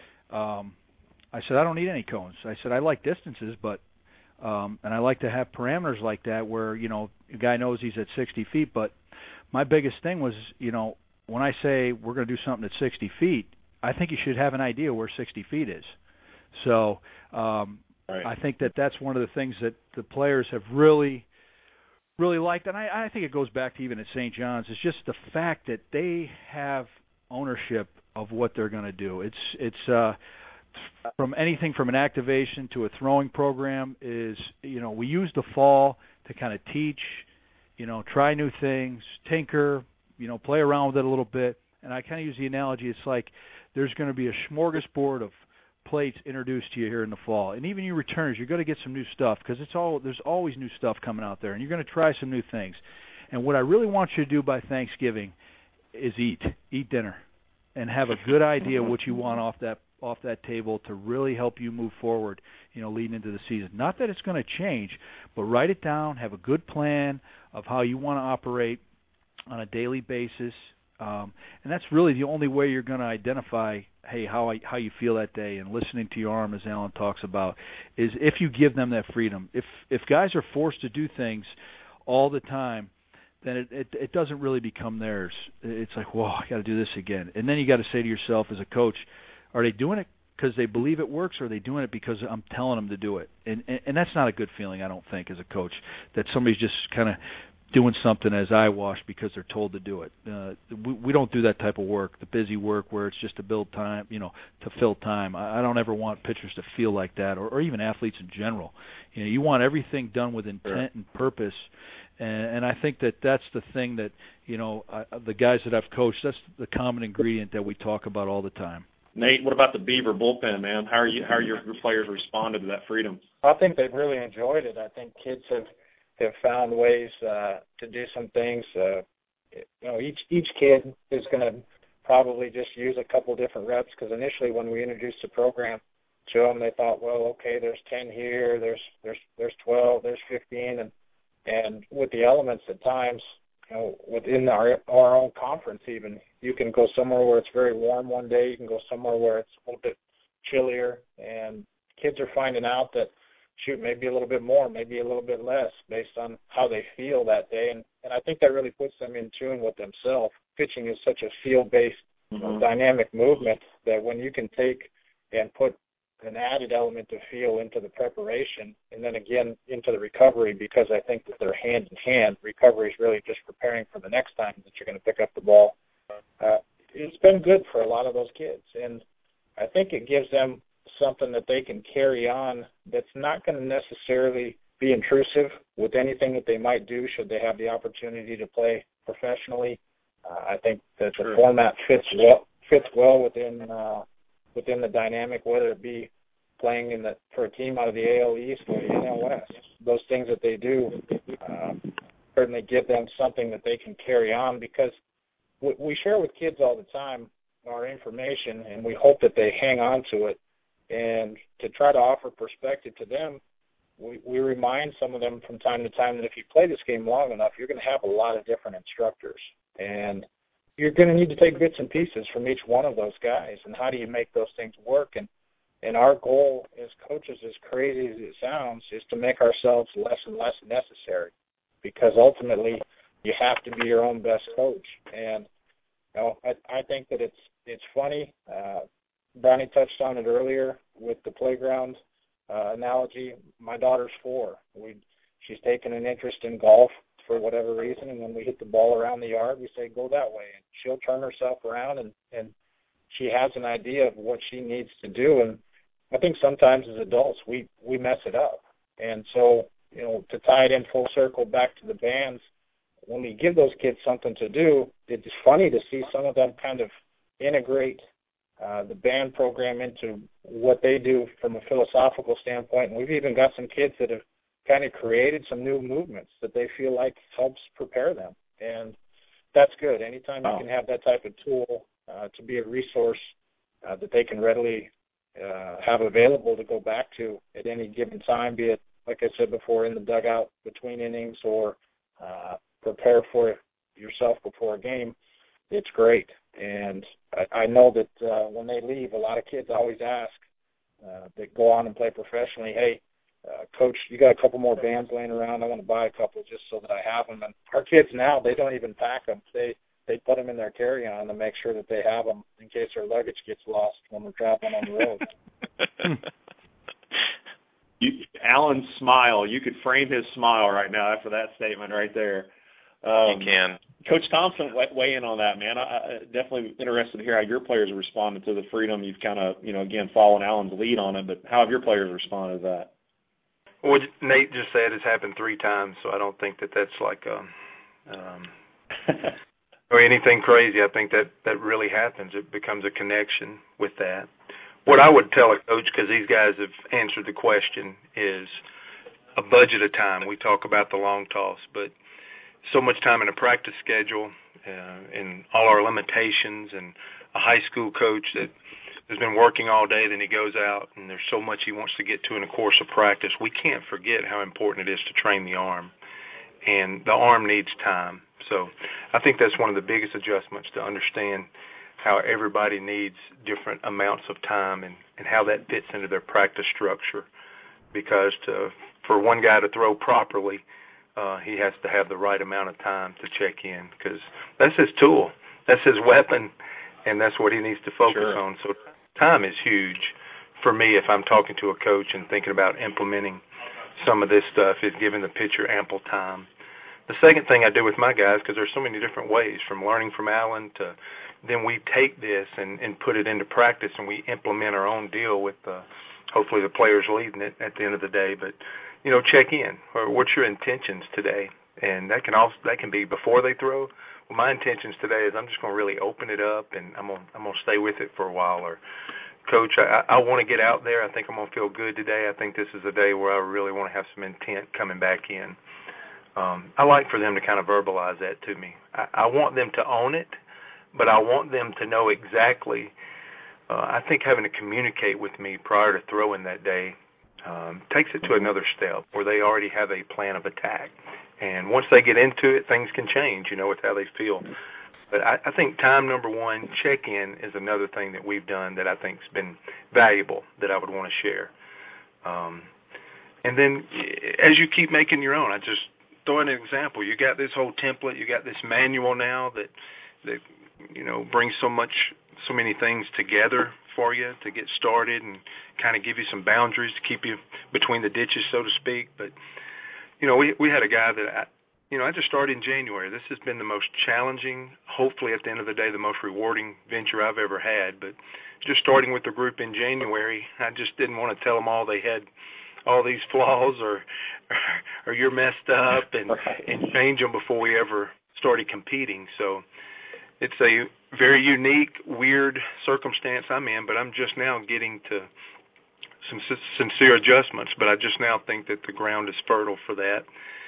Um, I said, I don't need any cones. I said, I like distances, but um, and I like to have parameters like that where, you know, a guy knows he's at sixty feet, but my biggest thing was, you know, when I say we're going to do something at sixty feet, I think you should have an idea where sixty feet is. So um, right. I think that that's one of the things that the players have really, really liked. And I, I think it goes back to even at Saint John's. It's just the fact that they have ownership of what they're going to do. It's it's uh, from anything from an activation to a throwing program is, you know, we use the fall to kind of teach, you know, try new things, tinker, you know, play around with it a little bit. And I kind of use the analogy, it's like there's going to be a smorgasbord of plates introduced to you here in the fall. And even your returners, you're going to get some new stuff because it's all there's always new stuff coming out there, and you're going to try some new things. And what I really want you to do by Thanksgiving is eat, eat dinner, and have a good idea what you want off that off that table to really help you move forward, you know, leading into the season. Not that it's going to change, but write it down, have a good plan of how you want to operate on a daily basis, um, and that's really the only way you're going to identify, hey, how I, how you feel that day. And listening to your arm, as Alan talks about, is if you give them that freedom. If if guys are forced to do things all the time, then it, it, it doesn't really become theirs. It's like, whoa, I got to do this again. And then you got to say to yourself as a coach, are they doing it because they believe it works, or are they doing it because I'm telling them to do it? And, and and that's not a good feeling, I don't think, as a coach, that somebody's just kind of doing something as eyewash because they're told to do it. Uh, we, we don't do that type of work, the busy work where it's just to build time, you know, to fill time. I, I don't ever want pitchers to feel like that, or, or even athletes in general. You know, you want everything done with intent sure. and purpose. And, and I think that that's the thing that, you know, I, the guys that I've coached, that's the common ingredient that we talk about all the time. Nate, what about the Beaver bullpen, man? How are you? How are your, your players responded to that freedom? I think they've really enjoyed it. I think kids have have found ways uh, to do some things. Uh, you know, each each kid is going to probably just use a couple different reps, because initially when we introduced the program to them, they thought, well, okay, there's ten here, there's there's there's twelve, there's fifteen, and and with the elements at times, you know, within our our own conference even, you can go somewhere where it's very warm one day, you can go somewhere where it's a little bit chillier, and kids are finding out that, shoot, maybe a little bit more, maybe a little bit less, based on how they feel that day, and, and I think that really puts them in tune with themselves. Pitching is such a feel-based, mm-hmm. dynamic movement that when you can take and put an added element of feel into the preparation, and then again into the recovery, because I think that they're hand in hand. Recovery is really just preparing for the next time that you're going to pick up the ball. Uh, it, it's been good for a lot of those kids. And I think it gives them something that they can carry on that's not going to necessarily be intrusive with anything that they might do should they have the opportunity to play professionally. Uh, I think that the Sure. format fits well fits well within uh, within the dynamic, whether it be playing in the for a team out of the A L East or the N L West. Those things that they do uh, certainly give them something that they can carry on, because we, we share with kids all the time our information, and we hope that they hang on to it. And to try to offer perspective to them, we, we remind some of them from time to time that if you play this game long enough, you're going to have a lot of different instructors. And you're going to need to take bits and pieces from each one of those guys. And how do you make those things work? And, and our goal as coaches, as crazy as it sounds, is to make ourselves less and less necessary, because ultimately you have to be your own best coach. And you know, I, I think that it's it's funny. Uh, Brownie touched on it earlier with the playground uh, analogy. My daughter's four. We she's taken an interest in golf for whatever reason, and when we hit the ball around the yard, we say, go that way. And she'll turn herself around, and, and she has an idea of what she needs to do. And I think sometimes as adults, we, we mess it up. And so, you know, to tie it in full circle back to the bands, when we give those kids something to do, it's funny to see some of them kind of integrate uh, the band program into what they do from a philosophical standpoint. And we've even got some kids that have kind of created some new movements that they feel like helps prepare them. And that's good. Anytime you can have that type of tool uh, to be a resource uh, that they can readily uh, have available to go back to at any given time, be it, like I said before, in the dugout between innings or uh, prepare for yourself before a game, it's great. And I, I know that uh, when they leave, a lot of kids always ask uh, that go on and play professionally, hey, Uh, Coach, you got a couple more bands laying around. I want to buy a couple just so that I have them. And our kids now, they don't even pack them. They they put them in their carry-on to make sure that they have them in case their luggage gets lost when we're traveling on the road. you, Alan's smile, you could frame his smile right now after that statement right there. Um, you can. Coach Thompson, weigh in on that, man. I, I definitely interested to hear how your players have responded to the freedom. You've kind of, you know, again, following Alan's lead on it, but how have your players responded to that? What Nate just said has happened three times, so I don't think that that's like um, um, or anything crazy. I think that that really happens. It becomes a connection with that. What I would tell a coach, because these guys have answered the question, is a budget of time. We talk about the long toss, but so much time in a practice schedule uh, and all our limitations, and a high school coach that has been working all day, then he goes out, and there's so much he wants to get to in a course of practice. We can't forget how important it is to train the arm, and the arm needs time. So I think that's one of the biggest adjustments, to understand how everybody needs different amounts of time and, and how that fits into their practice structure, because to, for one guy to throw properly, uh, he has to have the right amount of time to check in, because that's his tool. That's his weapon, and that's what he needs to focus Sure. on. So time is huge for me if I'm talking to a coach and thinking about implementing some of this stuff, is giving the pitcher ample time. The second thing I do with my guys, because there's so many different ways, from learning from Alan to then we take this and, and put it into practice, and we implement our own deal with uh, hopefully the players leading it at the end of the day. But, you know, check in. Or what's your intentions today? And that can also that can be before they throw. Well, my intentions today is I'm just going to really open it up, and I'm going I'm going to stay with it for a while. Or, Coach, I, I want to get out there. I think I'm going to feel good today. I think this is a day where I really want to have some intent coming back in. Um, I like for them to kind of verbalize that to me. I, I want them to own it, but I want them to know exactly. Uh, I think having to communicate with me prior to throwing that day um, takes it to another step where they already have a plan of attack. And once they get into it, things can change, you know, with how they feel. But I, I think time number one, check-in, is another thing that we've done that I think has been valuable that I would want to share. Um, and then as you keep making your own, I just throw in an example. You got this whole template. You got this manual now that, that you know, brings so much, so many things together for you to get started and kind of give you some boundaries to keep you between the ditches, so to speak. But you know, we we had a guy that I, you know, I just started in January. This has been the most challenging, hopefully at the end of the day, the most rewarding venture I've ever had. But just starting with the group in January, I just didn't want to tell them all they had all these flaws or or you're messed up and, right. and change them before we ever started competing. So it's a very unique, weird circumstance I'm in, but I'm just now getting to some sincere adjustments. But I just now think that the ground is fertile for that.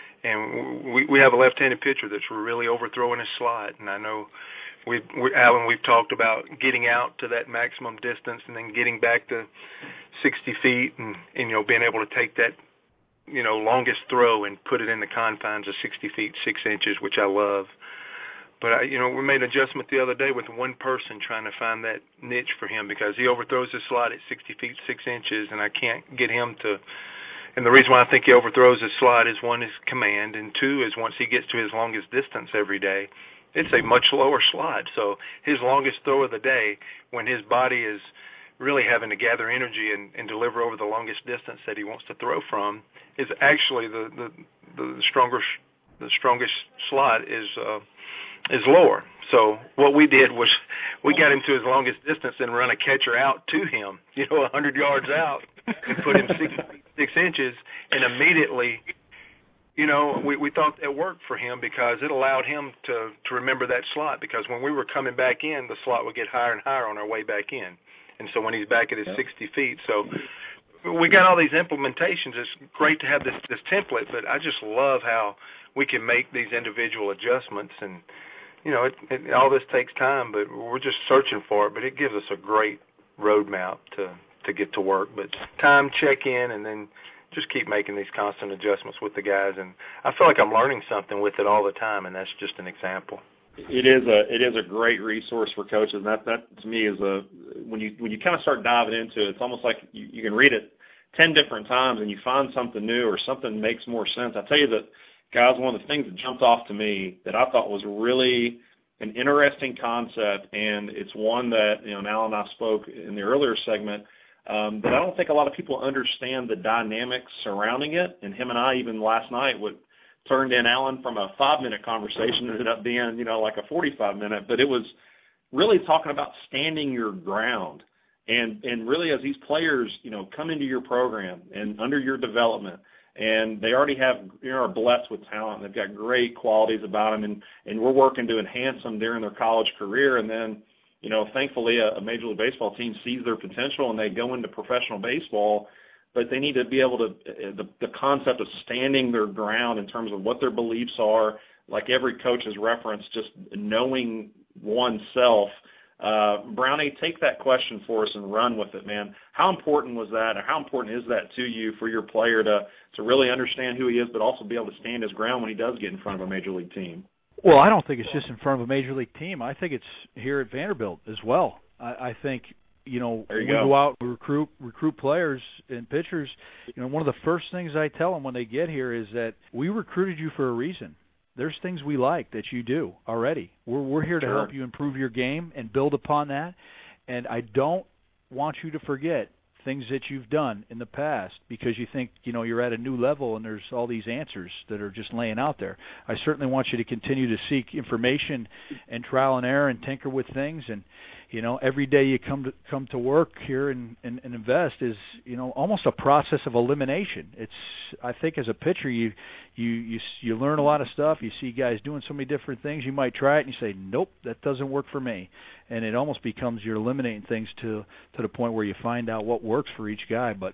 And we we have a left-handed pitcher that's really overthrowing his slot, and I know we, we Alan, we've talked about getting out to that maximum distance and then getting back to sixty feet, and, and you know being able to take that you know longest throw and put it in the confines of sixty feet six inches, which I love. But I, you know we made an adjustment the other day with one person trying to find that niche for him because he overthrows his slot at sixty feet six inches, and I can't get him to. And the reason why I think he overthrows his slot is, one, is command, and two is once he gets to his longest distance every day, it's a much lower slot. So his longest throw of the day, when his body is really having to gather energy and, and deliver over the longest distance that he wants to throw from, is actually the the, the strongest the strongest slot is uh, is lower. So what we did was we got him to his longest distance and run a catcher out to him, you know, one hundred yards out, and put him six, six inches, and immediately, you know, we, we thought it worked for him because it allowed him to, to remember that slot, because when we were coming back in, the slot would get higher and higher on our way back in. And so when he's back at his sixty feet, so we got all these implementations. It's great to have this, this template, but I just love how we can make these individual adjustments. And you know, it, it, all this takes time, but we're just searching for it. But it gives us a great roadmap to, to get to work. But time, check in, and then just keep making these constant adjustments with the guys. And I feel like I'm learning something with it all the time, and that's just an example. It is a it is a great resource for coaches, and that that to me is a when you when you kind of start diving into it, it's almost like you, you can read it ten different times and you find something new or something makes more sense. I tell you that. Guys, one of the things that jumped off to me that I thought was really an interesting concept, and it's one that, you know, and Alan and I spoke in the earlier segment, um, that I don't think a lot of people understand the dynamics surrounding it. And him and I, even last night, what turned in Alan from a five-minute conversation ended up being, you know, like a forty-five minute. But it was really talking about standing your ground. And, and really, as these players, you know, come into your program and under your development, and they already have, you know, are blessed with talent. They've got great qualities about them, and, and we're working to enhance them during their college career. And then, you know, thankfully a, a Major League Baseball team sees their potential and they go into professional baseball, but they need to be able to, the, the concept of standing their ground in terms of what their beliefs are, like every coach has referenced, just knowing oneself. Uh, Brownie, take that question for us and run with it, man. How important was that, or how important is that to you for your player to, to really understand who he is, but also be able to stand his ground when he does get in front of a major league team? Well, I don't think it's just in front of a major league team. I think it's here at Vanderbilt as well. I, I think, you know, there you we go. go out and recruit recruit players and pitchers. You know, one of the first things I tell them when they get here is that we recruited you for a reason. There's things we like that you do already. We're we're here to sure. help you improve your game and build upon that. And I don't want you to forget things that you've done in the past because you think, you know, you're at a new level and there's all these answers that are just laying out there. I certainly want you to continue to seek information and trial and error and tinker with things. And, you know, every day you come to come to work here and, and, and invest is, you know, almost a process of elimination. It's, I think, as a pitcher, you you you you learn a lot of stuff. You see guys doing so many different things. You might try it and you say, nope, that doesn't work for me. And it almost becomes you're eliminating things to to the point where you find out what works for each guy. But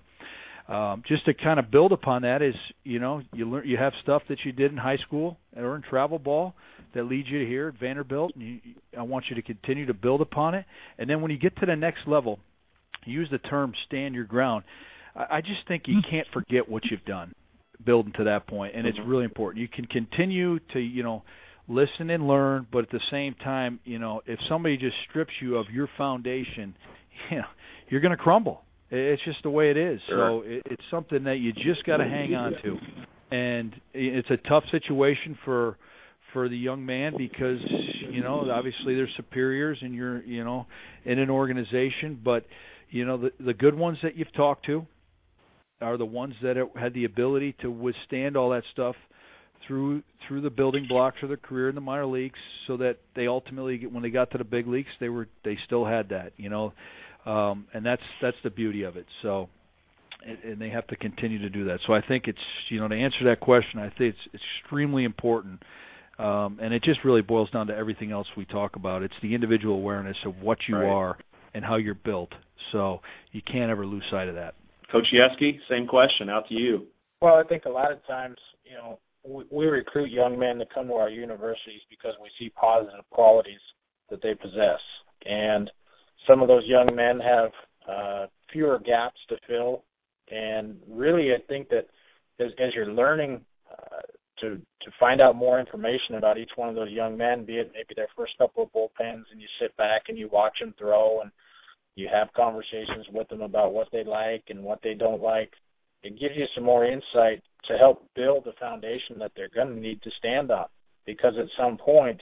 um, just to kind of build upon that is, you know, you learn you have stuff that you did in high school or in travel ball that leads you here at Vanderbilt, and you, I want you to continue to build upon it. And then when you get to the next level, use the term stand your ground. I, I just think you can't forget what you've done building to that point, and it's really important. You can continue to, you know, listen and learn, but at the same time, you know, if somebody just strips you of your foundation, you know, you're going to crumble. It's just the way it is. Sure. So it, it's something that you just got to hang on to. And it's a tough situation for for the young man because, you know, obviously there's superiors and you're, you know, in an organization. But, you know, the, the good ones that you've talked to are the ones that had the ability to withstand all that stuff through through the building blocks of their career in the minor leagues, so that they ultimately, get, when they got to the big leagues, they were they still had that, you know, um, and that's that's the beauty of it. So, and, and they have to continue to do that. So I think it's, you know, to answer that question, I think it's extremely important, um, and it just really boils down to everything else we talk about. It's the individual awareness of what you right. are and how you're built. So you can't ever lose sight of that. Coach Yeskie, same question, out to you. Well, I think a lot of times, you know, we, we recruit young men to come to our universities because we see positive qualities that they possess. And some of those young men have uh, fewer gaps to fill. And really, I think that as, as you're learning uh, to to find out more information about each one of those young men, be it maybe their first couple of bullpens, and you sit back and you watch them throw and you have conversations with them about what they like and what they don't like, it gives you some more insight to help build the foundation that they're going to need to stand on. Because at some point,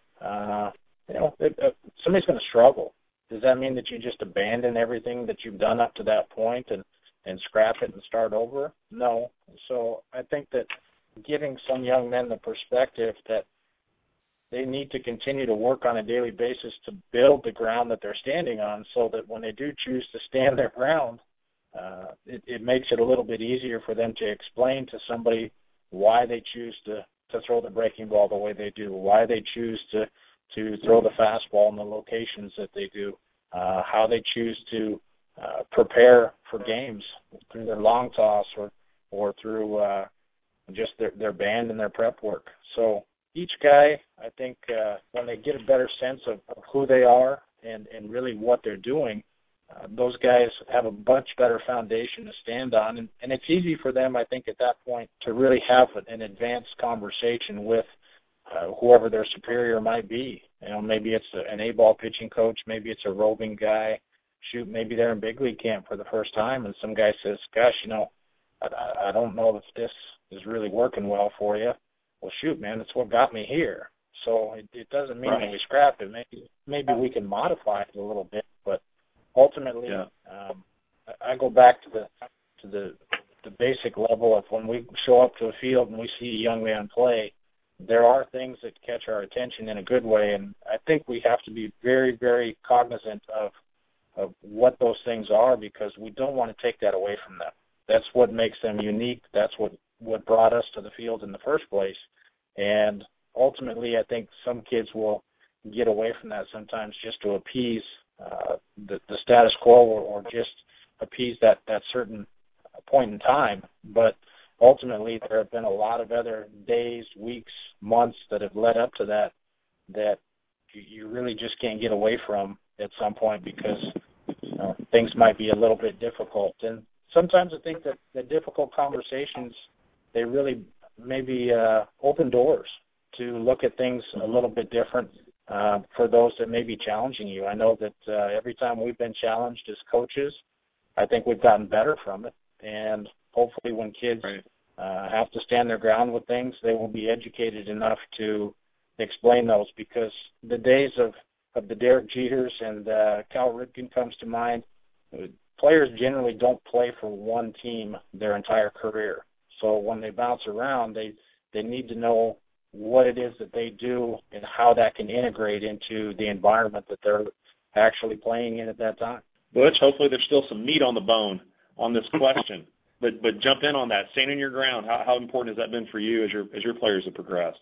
uh, you know, it, uh, somebody's going to struggle. Does that mean that you just abandon everything that you've done up to that point and, and scrap it and start over? No. So I think that giving some young men the perspective that they need to continue to work on a daily basis to build the ground that they're standing on, so that when they do choose to stand their ground, uh, it, it makes it a little bit easier for them to explain to somebody why they choose to, to throw the breaking ball the way they do, why they choose to, to throw the fastball in the locations that they do, uh, how they choose to uh, prepare for games through their long toss or, or through uh, just their, their band and their prep work. So each guy, I think, uh, when they get a better sense of, of who they are and, and really what they're doing, uh, those guys have a much better foundation to stand on. And, and it's easy for them, I think, at that point to really have an advanced conversation with uh, whoever their superior might be. You know, maybe it's a, an A-ball pitching coach, maybe it's a roving guy. Shoot, maybe they're in big league camp for the first time, and some guy says, gosh, you know, I, I don't know if this is really working well for you. Well, shoot, man, that's what got me here. So it, it doesn't mean right. that we scrap it. Maybe maybe we can modify it a little bit, but ultimately, yeah. um, I go back to the to the the basic level of when we show up to a field and we see a young man play. There are things that catch our attention in a good way, and I think we have to be very, very cognizant of of what those things are, because we don't want to take that away from them. That's what makes them unique. That's what what brought us to the field in the first place. And ultimately, I think some kids will get away from that sometimes just to appease uh, the, the status quo or, or just appease that, that certain point in time. But ultimately, there have been a lot of other days, weeks, months that have led up to that that you, you really just can't get away from at some point, because you know, things might be a little bit difficult. And sometimes I think that the difficult conversations, they really maybe uh, open doors to look at things a little bit different uh, for those that may be challenging you. I know that uh, every time we've been challenged as coaches, I think we've gotten better from it. And hopefully when kids right. uh, have to stand their ground with things, they will be educated enough to explain those, because the days of, of the Derek Jeters and uh, Cal Ripken comes to mind. Players generally don't play for one team their entire career. So when they bounce around, they, they need to know what it is that they do and how that can integrate into the environment that they're actually playing in at that time. Butch, hopefully there's still some meat on the bone on this question. but but jump in on that. Standing your ground, how, how important has that been for you as your as your players have progressed?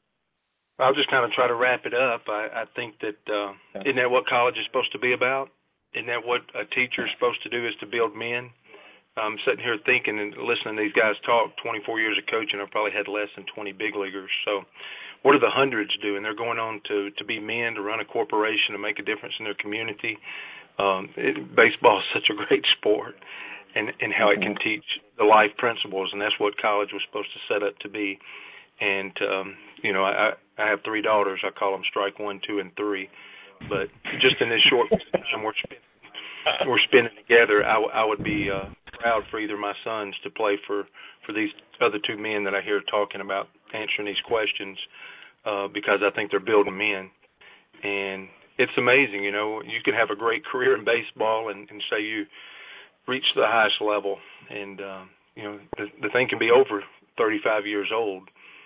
I'll just kind of try to wrap it up. I, I think that uh, yeah. isn't that what college is supposed to be about? Isn't that what a teacher is supposed to do, is to build men? I'm sitting here thinking and listening to these guys talk. twenty-four years of coaching, I've probably had less than twenty big leaguers. So what are the hundreds doing? They're going on to, to be men, to run a corporation, to make a difference in their community. Um, it, baseball is such a great sport, and, and how it can teach the life principles, and that's what college was supposed to set up to be. And, um, you know, I, I have three daughters. I call them strike one, two, and three. But just in this short time we're spending, we're spending together, I, I would be uh, proud for either my sons to play for, for these other two men that I hear talking about answering these questions, uh, because I think they're building men. And it's amazing, you know, you can have a great career in baseball and, and say you reach the highest level, and, uh, you know, the, the thing can be over thirty-five years old.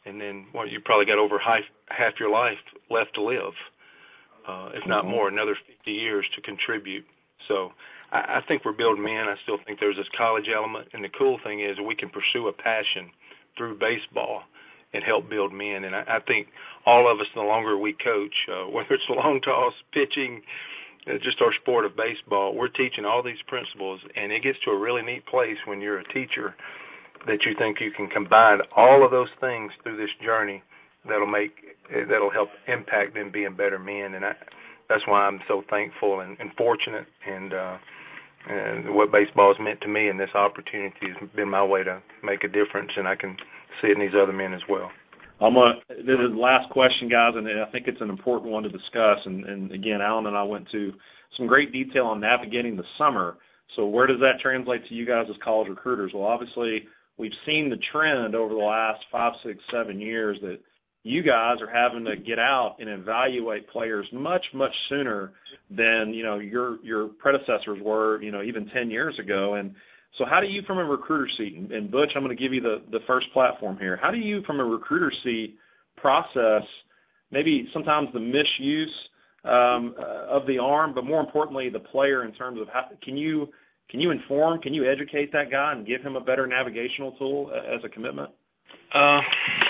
and then well, you probably got over half half your life left to live, uh, if not more, another fifty years to contribute. So I, I think we're building men. I still think there's this college element, and the cool thing is we can pursue a passion through baseball and help build men. And I, I think all of us, the longer we coach, uh, whether it's long toss, pitching, uh, just our sport of baseball, we're teaching all these principles, and it gets to a really neat place when you're a teacher that you think you can combine all of those things through this journey that'll make that'll help impact them being better men. And I, that's why I'm so thankful and, and fortunate, and uh, and what baseball has meant to me, and this opportunity has been my way to make a difference, and I can see it in these other men as well. I'm gonna, this is the last question, guys, and I think it's an important one to discuss. And, and again, Alan and I went to some great detail on navigating the summer. So where does that translate to you guys as college recruiters? Well, obviously, we've seen the trend over the last five, six, seven years that you guys are having to get out and evaluate players much, much sooner than, you know, your your predecessors were, you know, even ten years ago. And so how do you, from a recruiter seat, and Butch, I'm going to give you the, the first platform here, how do you, from a recruiter seat, process maybe sometimes the misuse um, uh, of the arm, but more importantly, the player in terms of how can you can you inform, can you educate that guy and give him a better navigational tool as a commitment? Uh,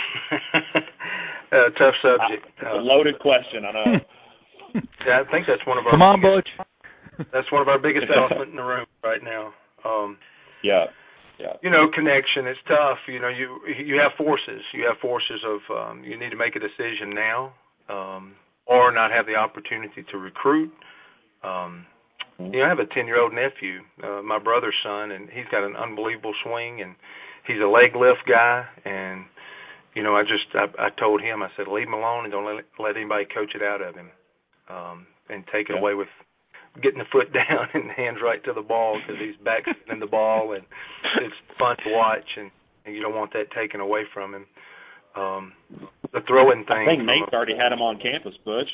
a tough subject. It's a loaded question, I know. Yeah, I think that's one of our Come on, biggest, Butch. That's one of our biggest elephant in the room right now. Um, yeah, yeah. You know, connection. It's tough. You know, you you have forces. You have forces of um, you need to make a decision now, um, or not have the opportunity to recruit. Um, you know, I have a ten-year-old nephew, uh, my brother's son, and he's got an unbelievable swing, and he's a leg lift guy. And you know, I just I, I told him, I said, leave him alone and don't let let anybody coach it out of him, um, and take it yeah. away with getting the foot down and hands right to the ball, because he's back in the ball, and it's fun to watch, and, and you don't want that taken away from him. Um, the throwing thing. I think Nate's already had him on campus, Butch.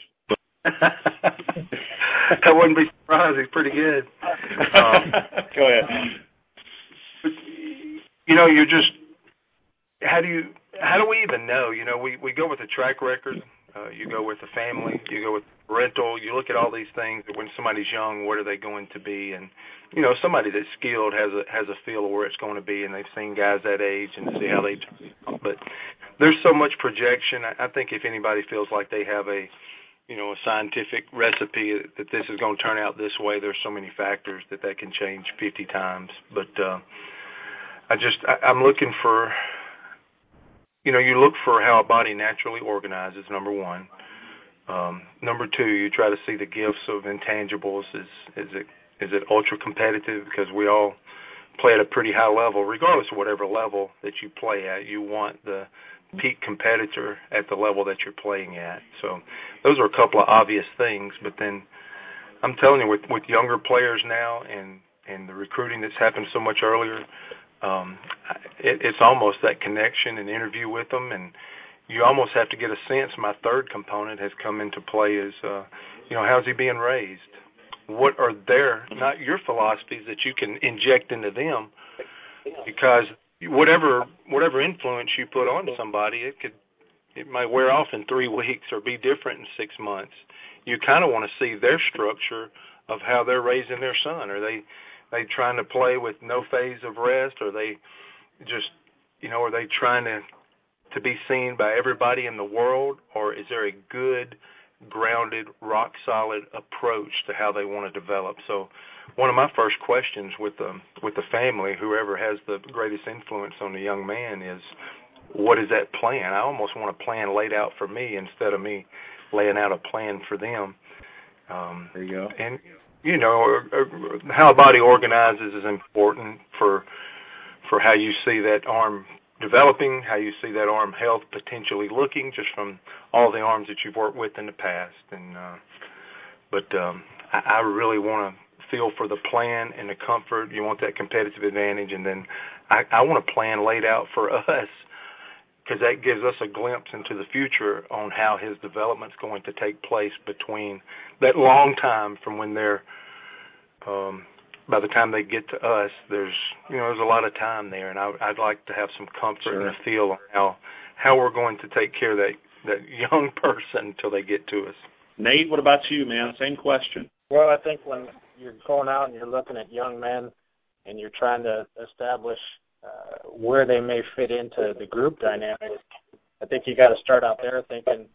I wouldn't be surprised. He's pretty good. Um, Go ahead. But, you know, you're just how do you how do we even know? You know, we, we go with a track record. Uh, you go with the family. You go with rental. You look at all these things. That when somebody's young, what are they going to be? And you know, somebody that's skilled has a has a feel of where it's going to be, and they've seen guys that age and see how they. But there's so much projection. I, I think if anybody feels like they have a you know, a scientific recipe that this is going to turn out this way, there's so many factors that that can change fifty times. But uh, I just, I, I'm looking for, you know, you look for how a body naturally organizes, number one. Um, number two, you try to see the gifts of intangibles. Is, is it is it ultra competitive? Because we all play at a pretty high level, regardless of whatever level that you play at. You want the peak competitor at the level that you're playing at. So those are a couple of obvious things. But then I'm telling you, with, with younger players now and, and the recruiting that's happened so much earlier, um, it, it's almost that connection and interview with them. And you almost have to get a sense. My third component has come into play is, uh, you know, how's he being raised? What are their, not your philosophies that you can inject into them, because whatever whatever influence you put on somebody, it could it might wear off in three weeks or be different in six months. You kind of want to see their structure of how they're raising their son. Are they they trying to play with no phase of rest? Are they just, you know, are they trying to to be seen by everybody in the world? Or is there a good, grounded, rock-solid approach to how they want to develop? So one of my first questions with the, with the family, whoever has the greatest influence on the young man, is what is that plan? I almost want a plan laid out for me instead of me laying out a plan for them. Um, there you go. And, you know, how a body organizes is important for for how you see that arm developing, how you see that arm health potentially looking, just from all the arms that you've worked with in the past. And uh, but um, I, I really want to feel for the plan and the comfort. You want that competitive advantage, and then I, I want a plan laid out for us, because that gives us a glimpse into the future on how his development's going to take place between that long time from when they're, um, by the time they get to us, there's, you know, there's a lot of time there, and I, I'd like to have some comfort sure. and a feel on how, how we're going to take care of that that young person until they get to us. Nate, what about you, man? Same question. Well, I think when you're going out and you're looking at young men and you're trying to establish uh, where they may fit into the group dynamic, I think you got to start out there thinking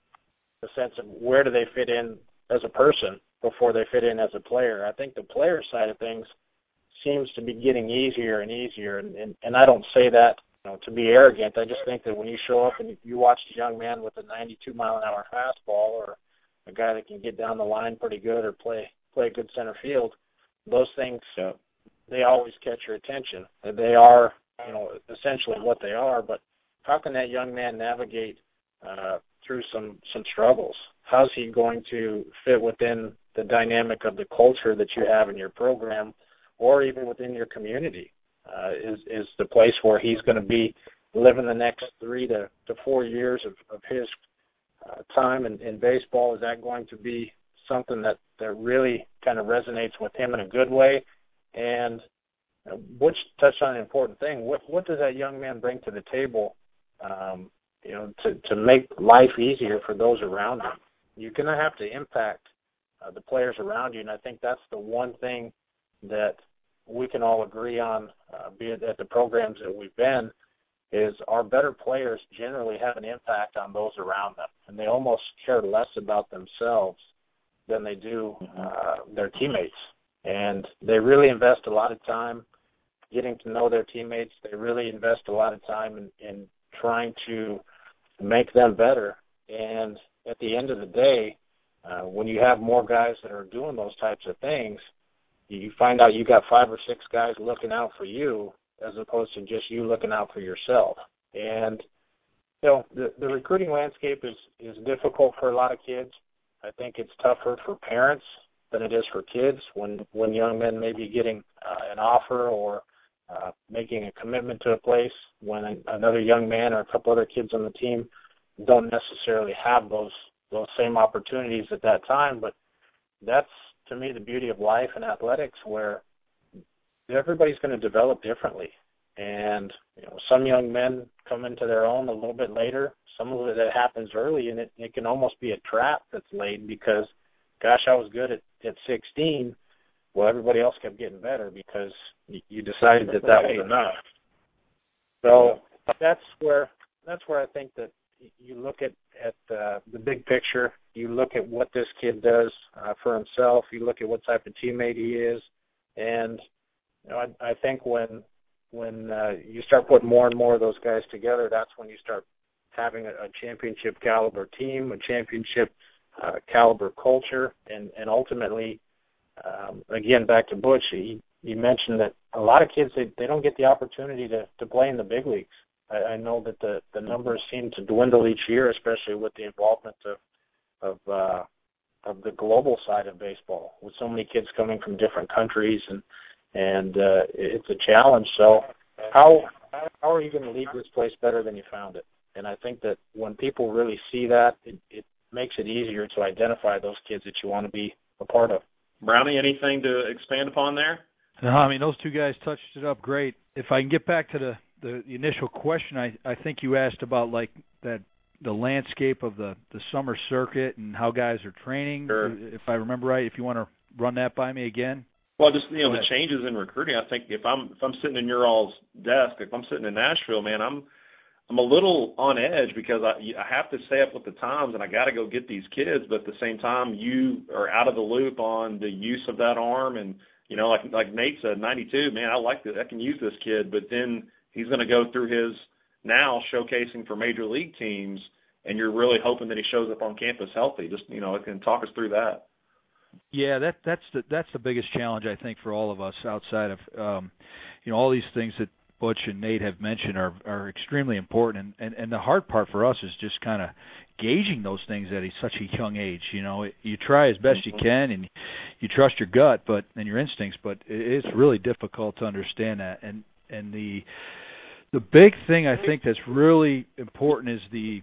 the sense of where do they fit in as a person before they fit in as a player. I think the player side of things seems to be getting easier and easier, and, and, and I don't say that you know, to be arrogant. I just think that when you show up and you watch a young man with a ninety-two mile an hour fastball, or a guy that can get down the line pretty good or play play good center field, those things, uh, they always catch your attention. They are, you know, essentially what they are, but how can that young man navigate uh, through some, some struggles? How's he going to fit within the dynamic of the culture that you have in your program, or even within your community? Uh, is is the place where he's going to be living the next three to, to four years of, of his uh, time in, in baseball? Is that going to be something that, that really kind of resonates with him in a good way? And uh, Butch touched on an important thing. What what does that young man bring to the table, um, you know, to, to make life easier for those around him? You're going to have to impact uh, the players around you, and I think that's the one thing that we can all agree on, uh, be it at the programs that we've been, is our better players generally have an impact on those around them, and they almost care less about themselves than they do uh, their teammates. And they really invest a lot of time getting to know their teammates. They really invest a lot of time in, in trying to make them better. And at the end of the day, uh, when you have more guys that are doing those types of things, you find out you got five or six guys looking out for you as opposed to just you looking out for yourself. And, you know, the, the recruiting landscape is, is difficult for a lot of kids. I think it's tougher for parents than it is for kids when, when young men may be getting uh, an offer or uh, making a commitment to a place, when a, another young man or a couple other kids on the team don't necessarily have those those same opportunities at that time. But that's, to me, the beauty of life and athletics, where everybody's going to develop differently. And, you know, some young men come into their own a little bit later. Some of it that happens early, and it, it can almost be a trap that's laid because, gosh, I was good at, at sixteen. Well, everybody else kept getting better because you, you decided that that was enough. So that's where that's where I think that you look at, at uh, the big picture. You look at what this kid does uh, for himself. You look at what type of teammate he is. And, you know, I, I think when when uh, you start putting more and more of those guys together, that's when you start having a, a championship caliber team, a championship uh, caliber culture, and, and ultimately, um, again, back to Butch, he, he mentioned that a lot of kids, they, they don't get the opportunity to, to play in the big leagues. I, I know that the, the numbers seem to dwindle each year, especially with the involvement of of uh, of the global side of baseball, with so many kids coming from different countries, and and uh, it's a challenge. So how how are you going to leave this place better than you found it? And I think that when people really see that, it, it makes it easier to identify those kids that you want to be a part of. Brownie, anything to expand upon there? No, I mean, those two guys touched it up great. If I can get back to the, the, the initial question, I, I think you asked about, like, that the landscape of the, the summer circuit and how guys are training, sure. If I remember right, if you want to run that by me again. Well, just, you know, the changes in recruiting. I think if I'm if I'm sitting in your all's desk, if I'm sitting in Nashville, man, I'm I'm a little on edge because I I have to stay up with the times and I got to go get these kids, but at the same time, you are out of the loop on the use of that arm, and you know, like like Nate said, ninety-two, man, I like that. I can use this kid, but then he's going to go through his now showcasing for major league teams, and you're really hoping that he shows up on campus healthy. Just, you know, can talk us through that. Yeah, that that's the that's the biggest challenge, I think, for all of us outside of um, you know, all these things that Butch and Nate have mentioned are are extremely important, and, and, and the hard part for us is just kind of gauging those things at a, such a young age. You know, you try as best you can, and you trust your gut, but and your instincts, but it's really difficult to understand that. And and the the big thing I think that's really important is the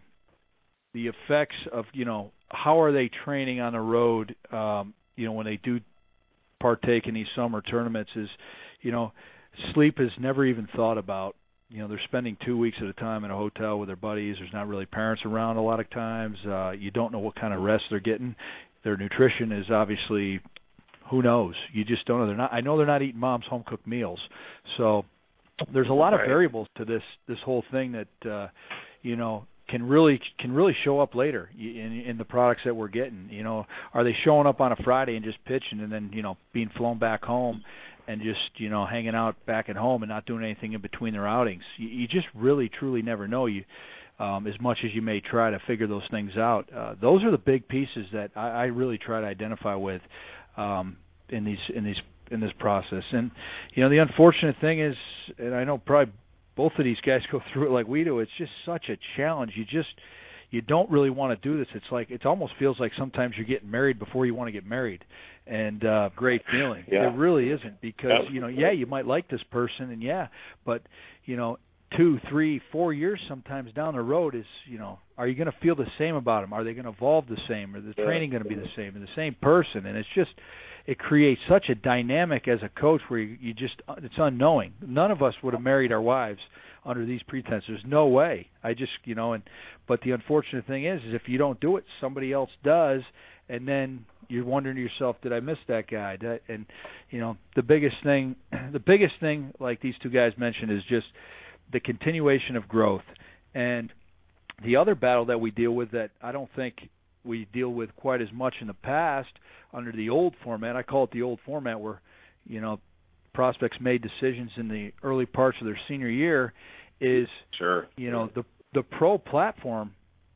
the effects of, you know, how are they training on the road, um, you know, when they do partake in these summer tournaments is, you know, sleep is never even thought about. you know, they're spending two weeks at a time in a hotel with their buddies. There's not really parents around a lot of times. Uh, you don't know what kind of rest they're getting. Their nutrition is obviously, who knows? You just don't know. They're not. I know they're not eating mom's home cooked meals. So there's a lot of variables to this this whole thing that uh, you know can really can really show up later in, in the products that we're getting. You know, are they showing up on a Friday and just pitching and then, you know, being flown back home and just, you know, hanging out back at home and not doing anything in between their outings? You, you just really truly never know. You um, as much as you may try to figure those things out. Uh, those are the big pieces that I, I really try to identify with um, in these in these in this process. And you know, the unfortunate thing is, and I know probably both of these guys go through it like we do, it's just such a challenge. You just you don't really want to do this. It's like it almost feels like sometimes you're getting married before you want to get married. And uh great feeling. Yeah. It really isn't, because you know, yeah, you might like this person, and yeah, but you know, two, three, four years sometimes down the road is, you know, are you going to feel the same about them? Are they going to evolve the same? Or the training going to be the same? And the same person? And it's just, it creates such a dynamic as a coach where you, you just, it's unknowing. None of us would have married our wives under these pretenses. There's no way. I just, you know, and but the unfortunate thing is, is if you don't do it, somebody else does, and then you're wondering to yourself, did I miss that guy? Did I, and you know, the biggest thing, the biggest thing, like these two guys mentioned, is just the continuation of growth. And the other battle that we deal with that I don't think we deal with quite as much in the past under the old format, I call it the old format, where, you know, prospects made decisions in the early parts of their senior year, is, sure, you know, the the pro platform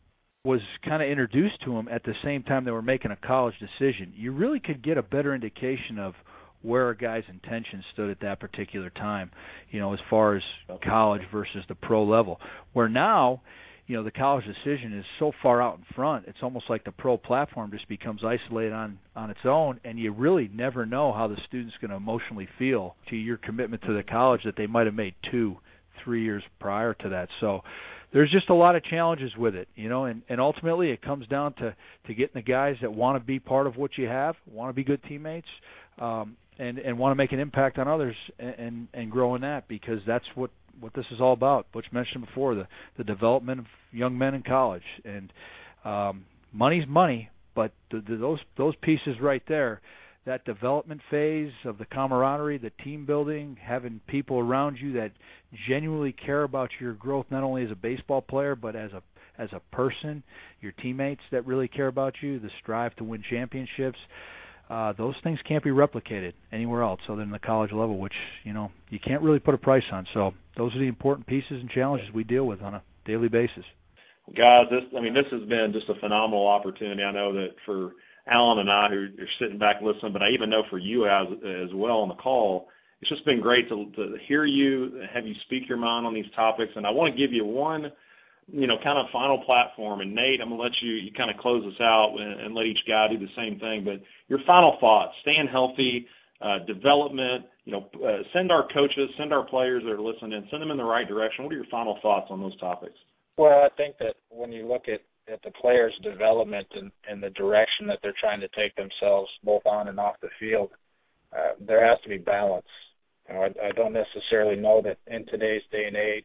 was kind of introduced to them at the same time they were making a college decision. You really could get a better indication of where a guy's intentions stood at that particular time, you know, as far as college versus the pro level. Where now, you know, the college decision is so far out in front, it's almost like the pro platform just becomes isolated on, on its own, and you really never know how the student's going to emotionally feel to your commitment to the college that they might have made two, three years prior to that. So there's just a lot of challenges with it, you know, and, and ultimately it comes down to, to getting the guys that want to be part of what you have, want to be good teammates, um, and, and want to make an impact on others and, and, and grow in that, because that's what, what this is all about. Butch mentioned before, the, the development of young men in college. And um, money's money, but the, the, those those pieces right there, that development phase of the camaraderie, the team building, having people around you that genuinely care about your growth, not only as a baseball player, but as a as a person, your teammates that really care about you, the strive to win championships, uh, those things can't be replicated anywhere else other than the college level, which, you know, you can't really put a price on. So those are the important pieces and challenges we deal with on a daily basis. Guys, this, I mean, this has been just a phenomenal opportunity. I know that for Alan and I, who are sitting back listening, but I even know for you as as well on the call, it's just been great to, to hear you, have you speak your mind on these topics. And I want to give you one, you know, kind of final platform. And Nate, I'm going to let you, you kind of close us out and, and let each guy do the same thing. But your final thoughts: staying healthy, uh, development, you know, uh, send our coaches, send our players that are listening, send them in the right direction. What are your final thoughts on those topics? Well, I think that when you look at, at the players' development and, and the direction that they're trying to take themselves both on and off the field, uh, there has to be balance. You know, I, I don't necessarily know that in today's day and age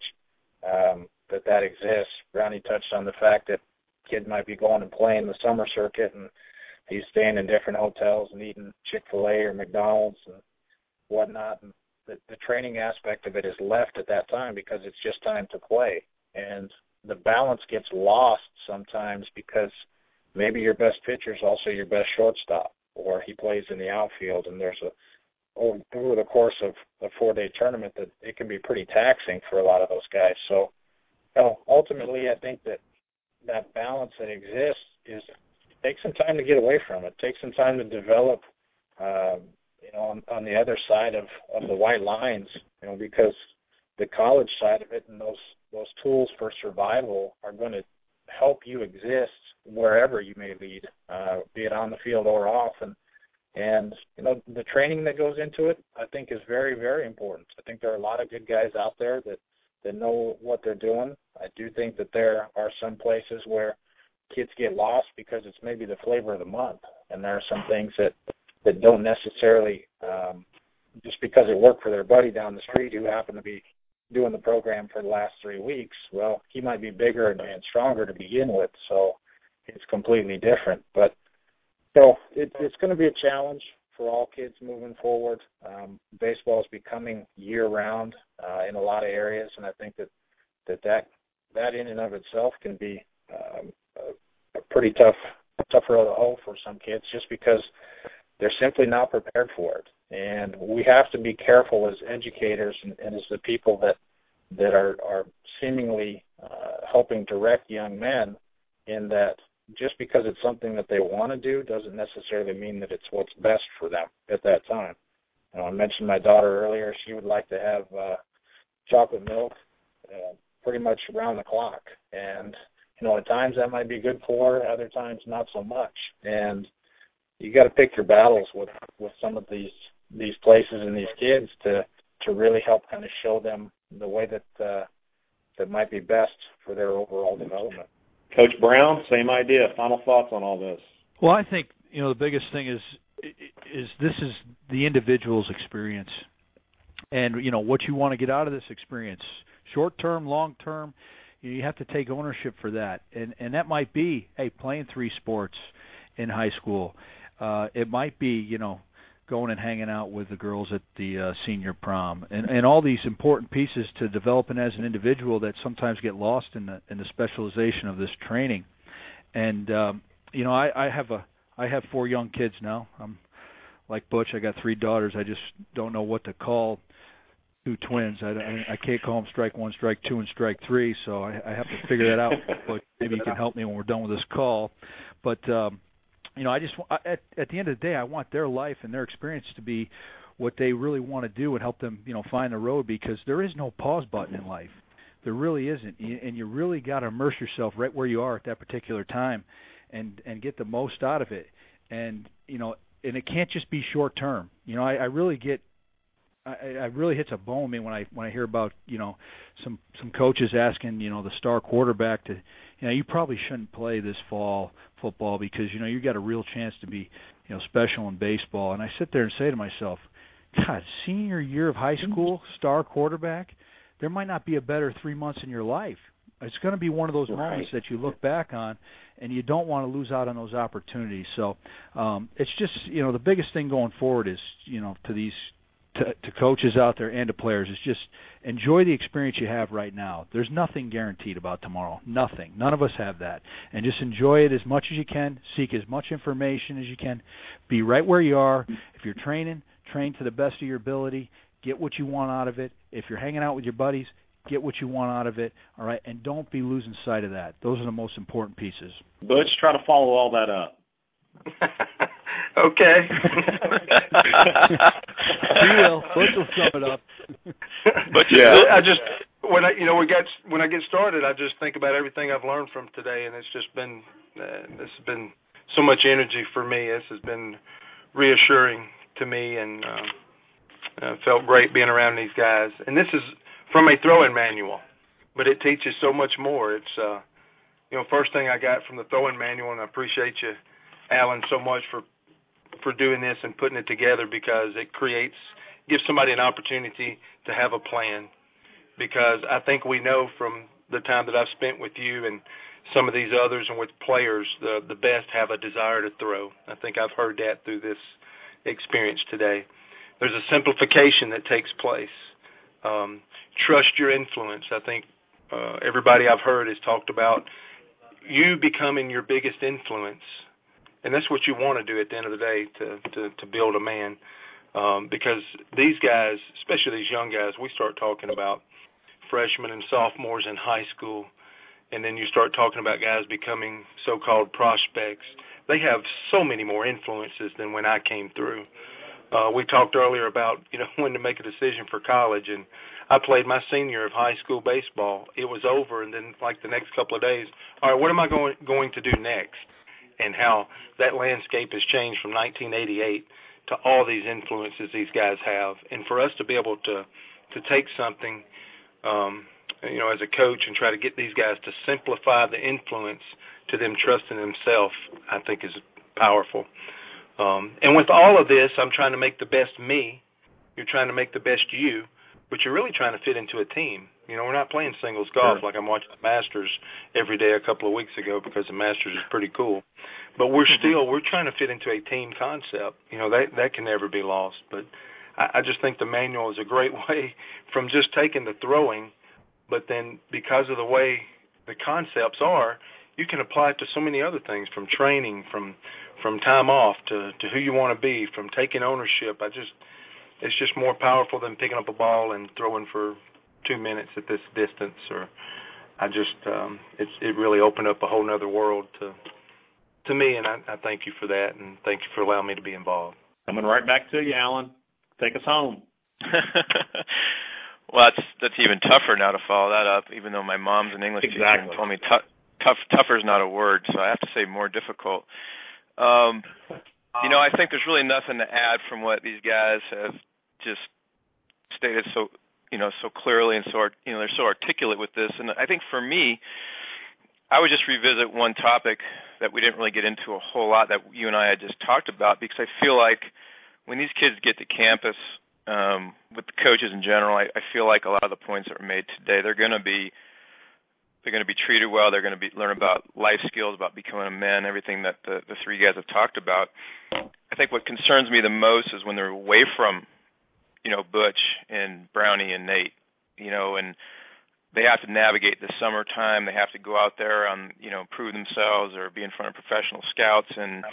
um, that that exists. Brownie touched on the fact that kids might be going and playing the summer circuit, and he's staying in different hotels and eating Chick-fil-A or McDonald's and whatnot. And the, the training aspect of it is left at that time because it's just time to play. And the balance gets lost sometimes because maybe your best pitcher is also your best shortstop, or he plays in the outfield, and there's a over, over the course of a four-day tournament that it can be pretty taxing for a lot of those guys. So, you know, ultimately, I think that that balance that exists is take some time to get away from it. Take some time to develop, uh, you know, on, on the other side of, of the white lines, you know, because the college side of it and those those tools for survival are going to help you exist wherever you may lead, uh, be it on the field or off. And, and, you know, the training that goes into it, I think, is very, very important. I think there are a lot of good guys out there that, that know what they're doing. I do think that there are some places where kids get lost because it's maybe the flavor of the month. And there are some things that, that don't necessarily, um, just because it worked for their buddy down the street who happened to be doing the program for the last three weeks. Well, he might be bigger and, and stronger to begin with, so it's completely different. But so it, it's going to be a challenge for all kids moving forward. Um, baseball is becoming year-round uh, in a lot of areas, and I think that that, that, that in and of itself can be um, a, a pretty tough, tough road to hoe for some kids just because they're simply not prepared for it. And we have to be careful as educators and, and as the people that that are, are seemingly uh, helping direct young men in that just because it's something that they want to do doesn't necessarily mean that it's what's best for them at that time. You know, I mentioned my daughter earlier. She would like to have uh, chocolate milk uh, pretty much around the clock. And, you know, at times that might be good for her, other times not so much. And you got to pick your battles with, with some of these these places and these kids to, to really help kind of show them the way that uh, that might be best for their overall development. Coach Brown, same idea. Final thoughts on all this? Well, I think, you know, the biggest thing is is this is the individual's experience and, you know, what you want to get out of this experience, short term, long term. You have to take ownership for that. And, and that might be, hey, playing three sports in high school. Uh, it might be, you know, going and hanging out with the girls at the uh, senior prom, and, and all these important pieces to developing as an individual that sometimes get lost in the in the specialization of this training. And um, you know, I, I have a I have four young kids now. I'm like Butch. I got three daughters. I just don't know what to call two twins. I, I, I can't call them strike one, strike two, and strike three. So I, I have to figure that out. But maybe you can help me when we're done with this call. But um, you know, I just at at the end of the day, I want their life and their experience to be what they really want to do and help them, you know, find the road, because there is no pause button in life. There really isn't, and you really got to immerse yourself right where you are at that particular time, and and get the most out of it. And you know, and it can't just be short term. You know, I, I really get. I, I really hits a bone with me when I when I hear about, you know, some some coaches asking, you know, the star quarterback to, you know, you probably shouldn't play this fall football because, you know, you got a real chance to be, you know, special in baseball. And I sit there and say to myself, God, senior year of high school, star quarterback, there might not be a better three months in your life. It's going to be one of those right. moments that you look back on, and you don't want to lose out on those opportunities. So um, it's just, you know, the biggest thing going forward is, you know, to these To, to coaches out there and to players is just enjoy the experience you have right now. There's nothing guaranteed about tomorrow. Nothing. None of us have that. And just enjoy it as much as you can. Seek as much information as you can. Be right where you are. If you're training, train to the best of your ability. Get what you want out of it. If you're hanging out with your buddies, get what you want out of it. All right? And don't be losing sight of that. Those are the most important pieces. Butch, try to follow all that up. Okay. He will. Butch will sum it up. But yeah, I just when I you know we get when I get started, I just think about everything I've learned from today, and it's just been uh, this has been so much energy for me. This has been reassuring to me, and uh, uh, felt great being around these guys. And this is from a throwing manual, but it teaches so much more. It's uh, you know first thing I got from the throwing manual, and I appreciate you, Alan, so much for. for doing this and putting it together, because it creates, gives somebody an opportunity to have a plan. Because I think we know from the time that I've spent with you and some of these others and with players, the the best have a desire to throw. I think I've heard that through this experience today. There's a simplification that takes place. Um, trust your influence. I think uh, everybody I've heard has talked about you becoming your biggest influence. And that's what you want to do at the end of the day to, to, to build a man. Um, because these guys, especially these young guys, we start talking about freshmen and sophomores in high school, and then you start talking about guys becoming so-called prospects. They have so many more influences than when I came through. Uh, we talked earlier about, you know, when to make a decision for college, and I played my senior of high school baseball. It was over, and then like the next couple of days, all right, what am I going going to do next? And how that landscape has changed from nineteen eighty-eight to all these influences these guys have. And for us to be able to to take something, um, you know, as a coach and try to get these guys to simplify the influence to them trusting themselves, I think is powerful. Um, and with all of this, I'm trying to make the best me. You're trying to make the best you. but you're really trying to fit into a team. You know, we're not playing singles golf sure. like I'm watching the Masters every day a couple of weeks ago because the Masters is pretty cool. But we're still, we're trying to fit into a team concept. You know, that that can never be lost. But I, I just think the manual is a great way from just taking the throwing, but then because of the way the concepts are, you can apply it to so many other things, from training, from from time off to, to who you want to be, from taking ownership. I just, it's just more powerful than picking up a ball and throwing for two minutes at this distance. Or I just, um, it's it really opened up a whole other world to to me, and I, I thank you for that, and thank you for allowing me to be involved. Coming right back to you, Alan. Take us home. Well, that's that's even tougher now to follow that up, even though my mom's an English exactly. teacher and told me tough, tough, tougher is not a word, so I have to say more difficult. Um, you know, I think there's really nothing to add from what these guys have just stated so, you know, so clearly and so, you know, they're so articulate with this. And I think for me, I would just revisit one topic that we didn't really get into a whole lot that you and I had just talked about, because I feel like when these kids get to campus, um, with the coaches in general, I, I feel like a lot of the points that were made today, they're going to be they're going to be treated well. They're going to be learn about life skills, about becoming a man, everything that the, the three guys have talked about. I think what concerns me the most is when they're away from, you know, Butch and Brownie and Nate, you know, and they have to navigate the summertime. They have to go out there on, you know, prove themselves or be in front of professional scouts. And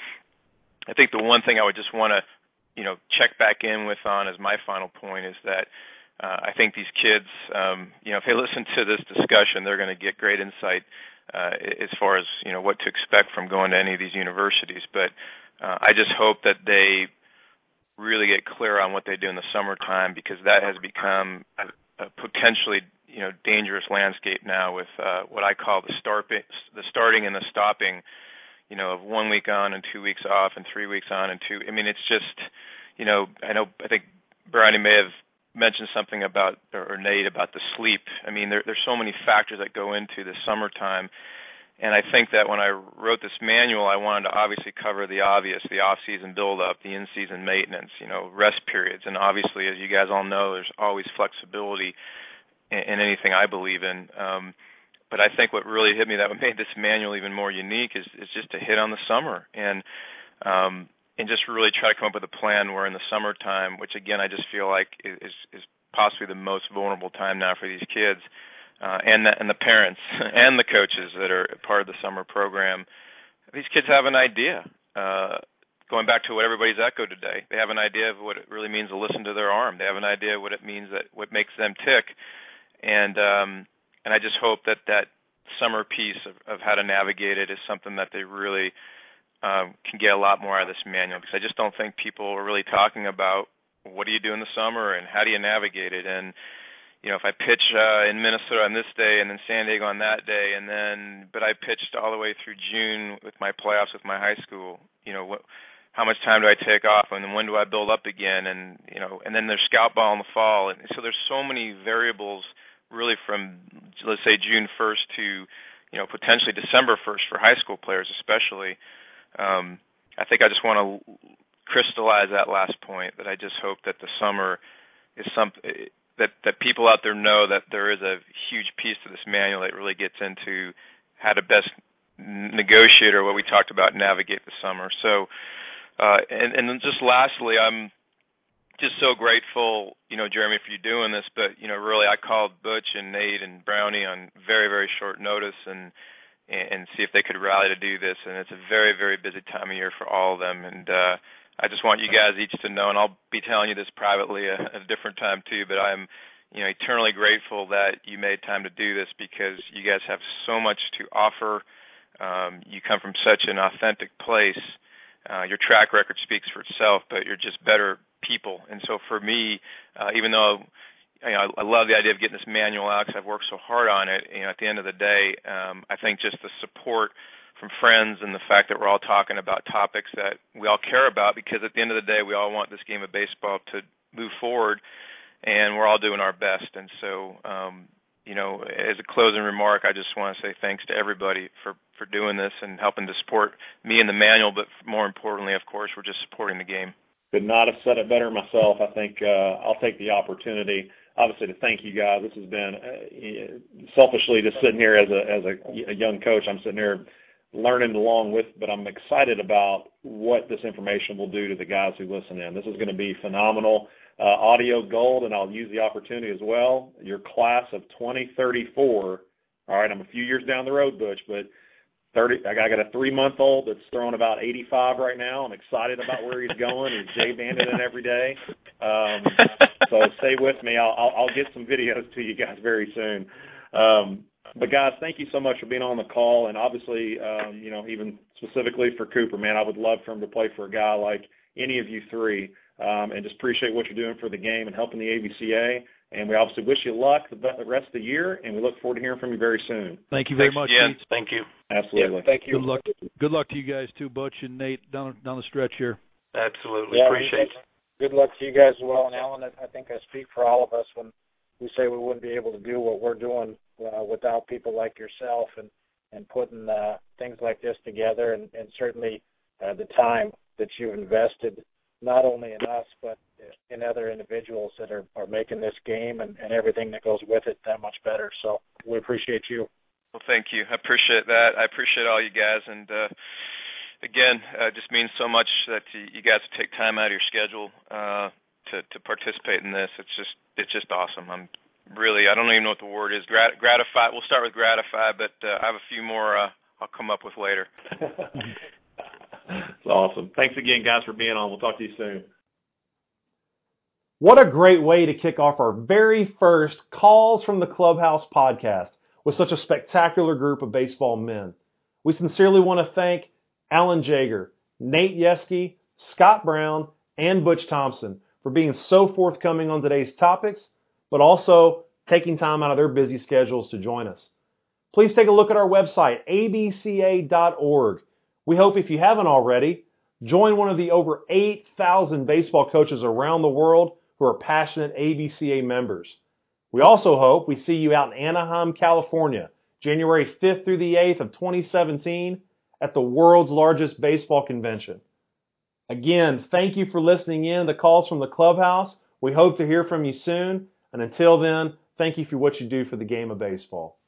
I think the one thing I would just want to, you know, check back in with on as my final point is that uh, I think these kids, um, you know, if they listen to this discussion, they're going to get great insight uh, as far as, you know, what to expect from going to any of these universities. But uh, I just hope that they really get clear on what they do in the summertime, because that has become a, a potentially, you know, dangerous landscape now with uh, what I call the start, the starting and the stopping, you know, of one week on and two weeks off and three weeks on and two. I mean, it's just, you know, I know, I think Brownie may have mentioned something about, or Nate, about the sleep. I mean, there, there's so many factors that go into the summertime. And I think that when I wrote this manual, I wanted to obviously cover the obvious, the off-season build-up, the in-season maintenance, you know, rest periods. And obviously, as you guys all know, there's always flexibility in, in anything I believe in. Um, but I think what really hit me that made this manual even more unique is, is just to hit on the summer and um, and just really try to come up with a plan where in the summertime, which again I just feel like is, is possibly the most vulnerable time now for these kids, Uh, and the, and the parents and the coaches that are part of the summer program. These kids have an idea. Uh, going back to what everybody's echoed today, they have an idea of what it really means to listen to their arm. They have an idea of what it means, that what makes them tick. And um, and I just hope that that summer piece of, of how to navigate it is something that they really um, can get a lot more out of this manual, because I just don't think people are really talking about what do you do in the summer and how do you navigate it. And you know, if I pitch uh, in Minnesota on this day and then San Diego on that day, and then, but I pitched all the way through June with my playoffs with my high school, you know, what, how much time do I take off, and then when do I build up again, and, you know, and then there's scout ball in the fall. And so there's so many variables really from, let's say, June first to, you know, potentially December first for high school players especially. Um, I think I just want to crystallize that last point, that I just hope that the summer is something, that, that people out there know that there is a huge piece to this manual that really gets into how to best negotiate, or what we talked about, navigate the summer. So, uh, and, and then just lastly, I'm just so grateful, you know, Jeremy, for you doing this, but, you know, really I called Butch and Nate and Brownie on very, very short notice and, and see if they could rally to do this. And it's a very, very busy time of year for all of them. And, uh, I just want you guys each to know, and I'll be telling you this privately at a different time too, but I'm, you know, eternally grateful that you made time to do this, because you guys have so much to offer. Um, you come from such an authentic place. Uh, your track record speaks for itself, but you're just better people. And so for me, uh, even though you know, I, I love the idea of getting this manual out because I've worked so hard on it, you know, at the end of the day, um, I think just the support from friends and the fact that we're all talking about topics that we all care about, because at the end of the day, we all want this game of baseball to move forward, and we're all doing our best. And so, um, you know, as a closing remark, I just want to say thanks to everybody for, for doing this and helping to support me in the manual, but more importantly, of course, we're just supporting the game. Could not have said it better myself. I think uh, I'll take the opportunity obviously to thank you guys. This has been uh, selfishly just sitting here as a as a, a young coach. I'm sitting here learning along with, but I'm excited about what this information will do to the guys who listen in. This is going to be phenomenal. Uh, audio gold, and I'll use the opportunity as well. Your class of twenty thirty-four. All right, I'm a few years down the road, Butch, but thirty. I got a three-month-old that's throwing about eighty-five right now. I'm excited about where he's going. He's J-banding every day. Um, so stay with me. I'll, I'll, I'll get some videos to you guys very soon. Um, but guys, thank you so much for being on the call, and obviously, um, you know, even specifically for Cooper, man, I would love for him to play for a guy like any of you three. Um, and just appreciate what you're doing for the game and helping the A B C A. And we obviously wish you luck the rest of the year, and we look forward to hearing from you very soon. Thank you very Thanks, much, yeah. Nate. Thank you. Absolutely. Yeah, thank you. Good luck. Good luck to you guys too, Butch and Nate, down down the stretch here. Absolutely. Yeah, Appreciate it. Good luck to you guys as well. And Alan, I think I speak for all of us when we say we wouldn't be able to do what we're doing uh, without people like yourself and, and putting uh, things like this together, and, and certainly uh, the time that you've invested not only in us but in other individuals that are, are making this game and, and everything that goes with it that much better. So we appreciate you. Well, thank you. I appreciate that. I appreciate all you guys. And, uh, again, uh, it just means so much that you guys take time out of your schedule uh, to, to participate in this. It's just it's just awesome. I'm really, I don't even know what the word is. Grat- gratified. We'll start with gratified, but uh, I have a few more uh, I'll come up with later. It's awesome. Thanks again, guys, for being on. We'll talk to you soon. What a great way to kick off our very first Calls from the Clubhouse podcast with such a spectacular group of baseball men. We sincerely want to thank Alan Jaeger, Nate Yeske, Scott Brown, and Butch Thompson for being so forthcoming on today's topics, but also taking time out of their busy schedules to join us. Please take a look at our website, A B C A dot org. We hope if you haven't already, join one of the over eight thousand baseball coaches around the world who are passionate A B C A members. We also hope we see you out in Anaheim, California, January fifth through the eighth of twenty seventeen at the world's largest baseball convention. Again, thank you for listening in to Calls from the Clubhouse. We hope to hear from you soon. And until then, thank you for what you do for the game of baseball.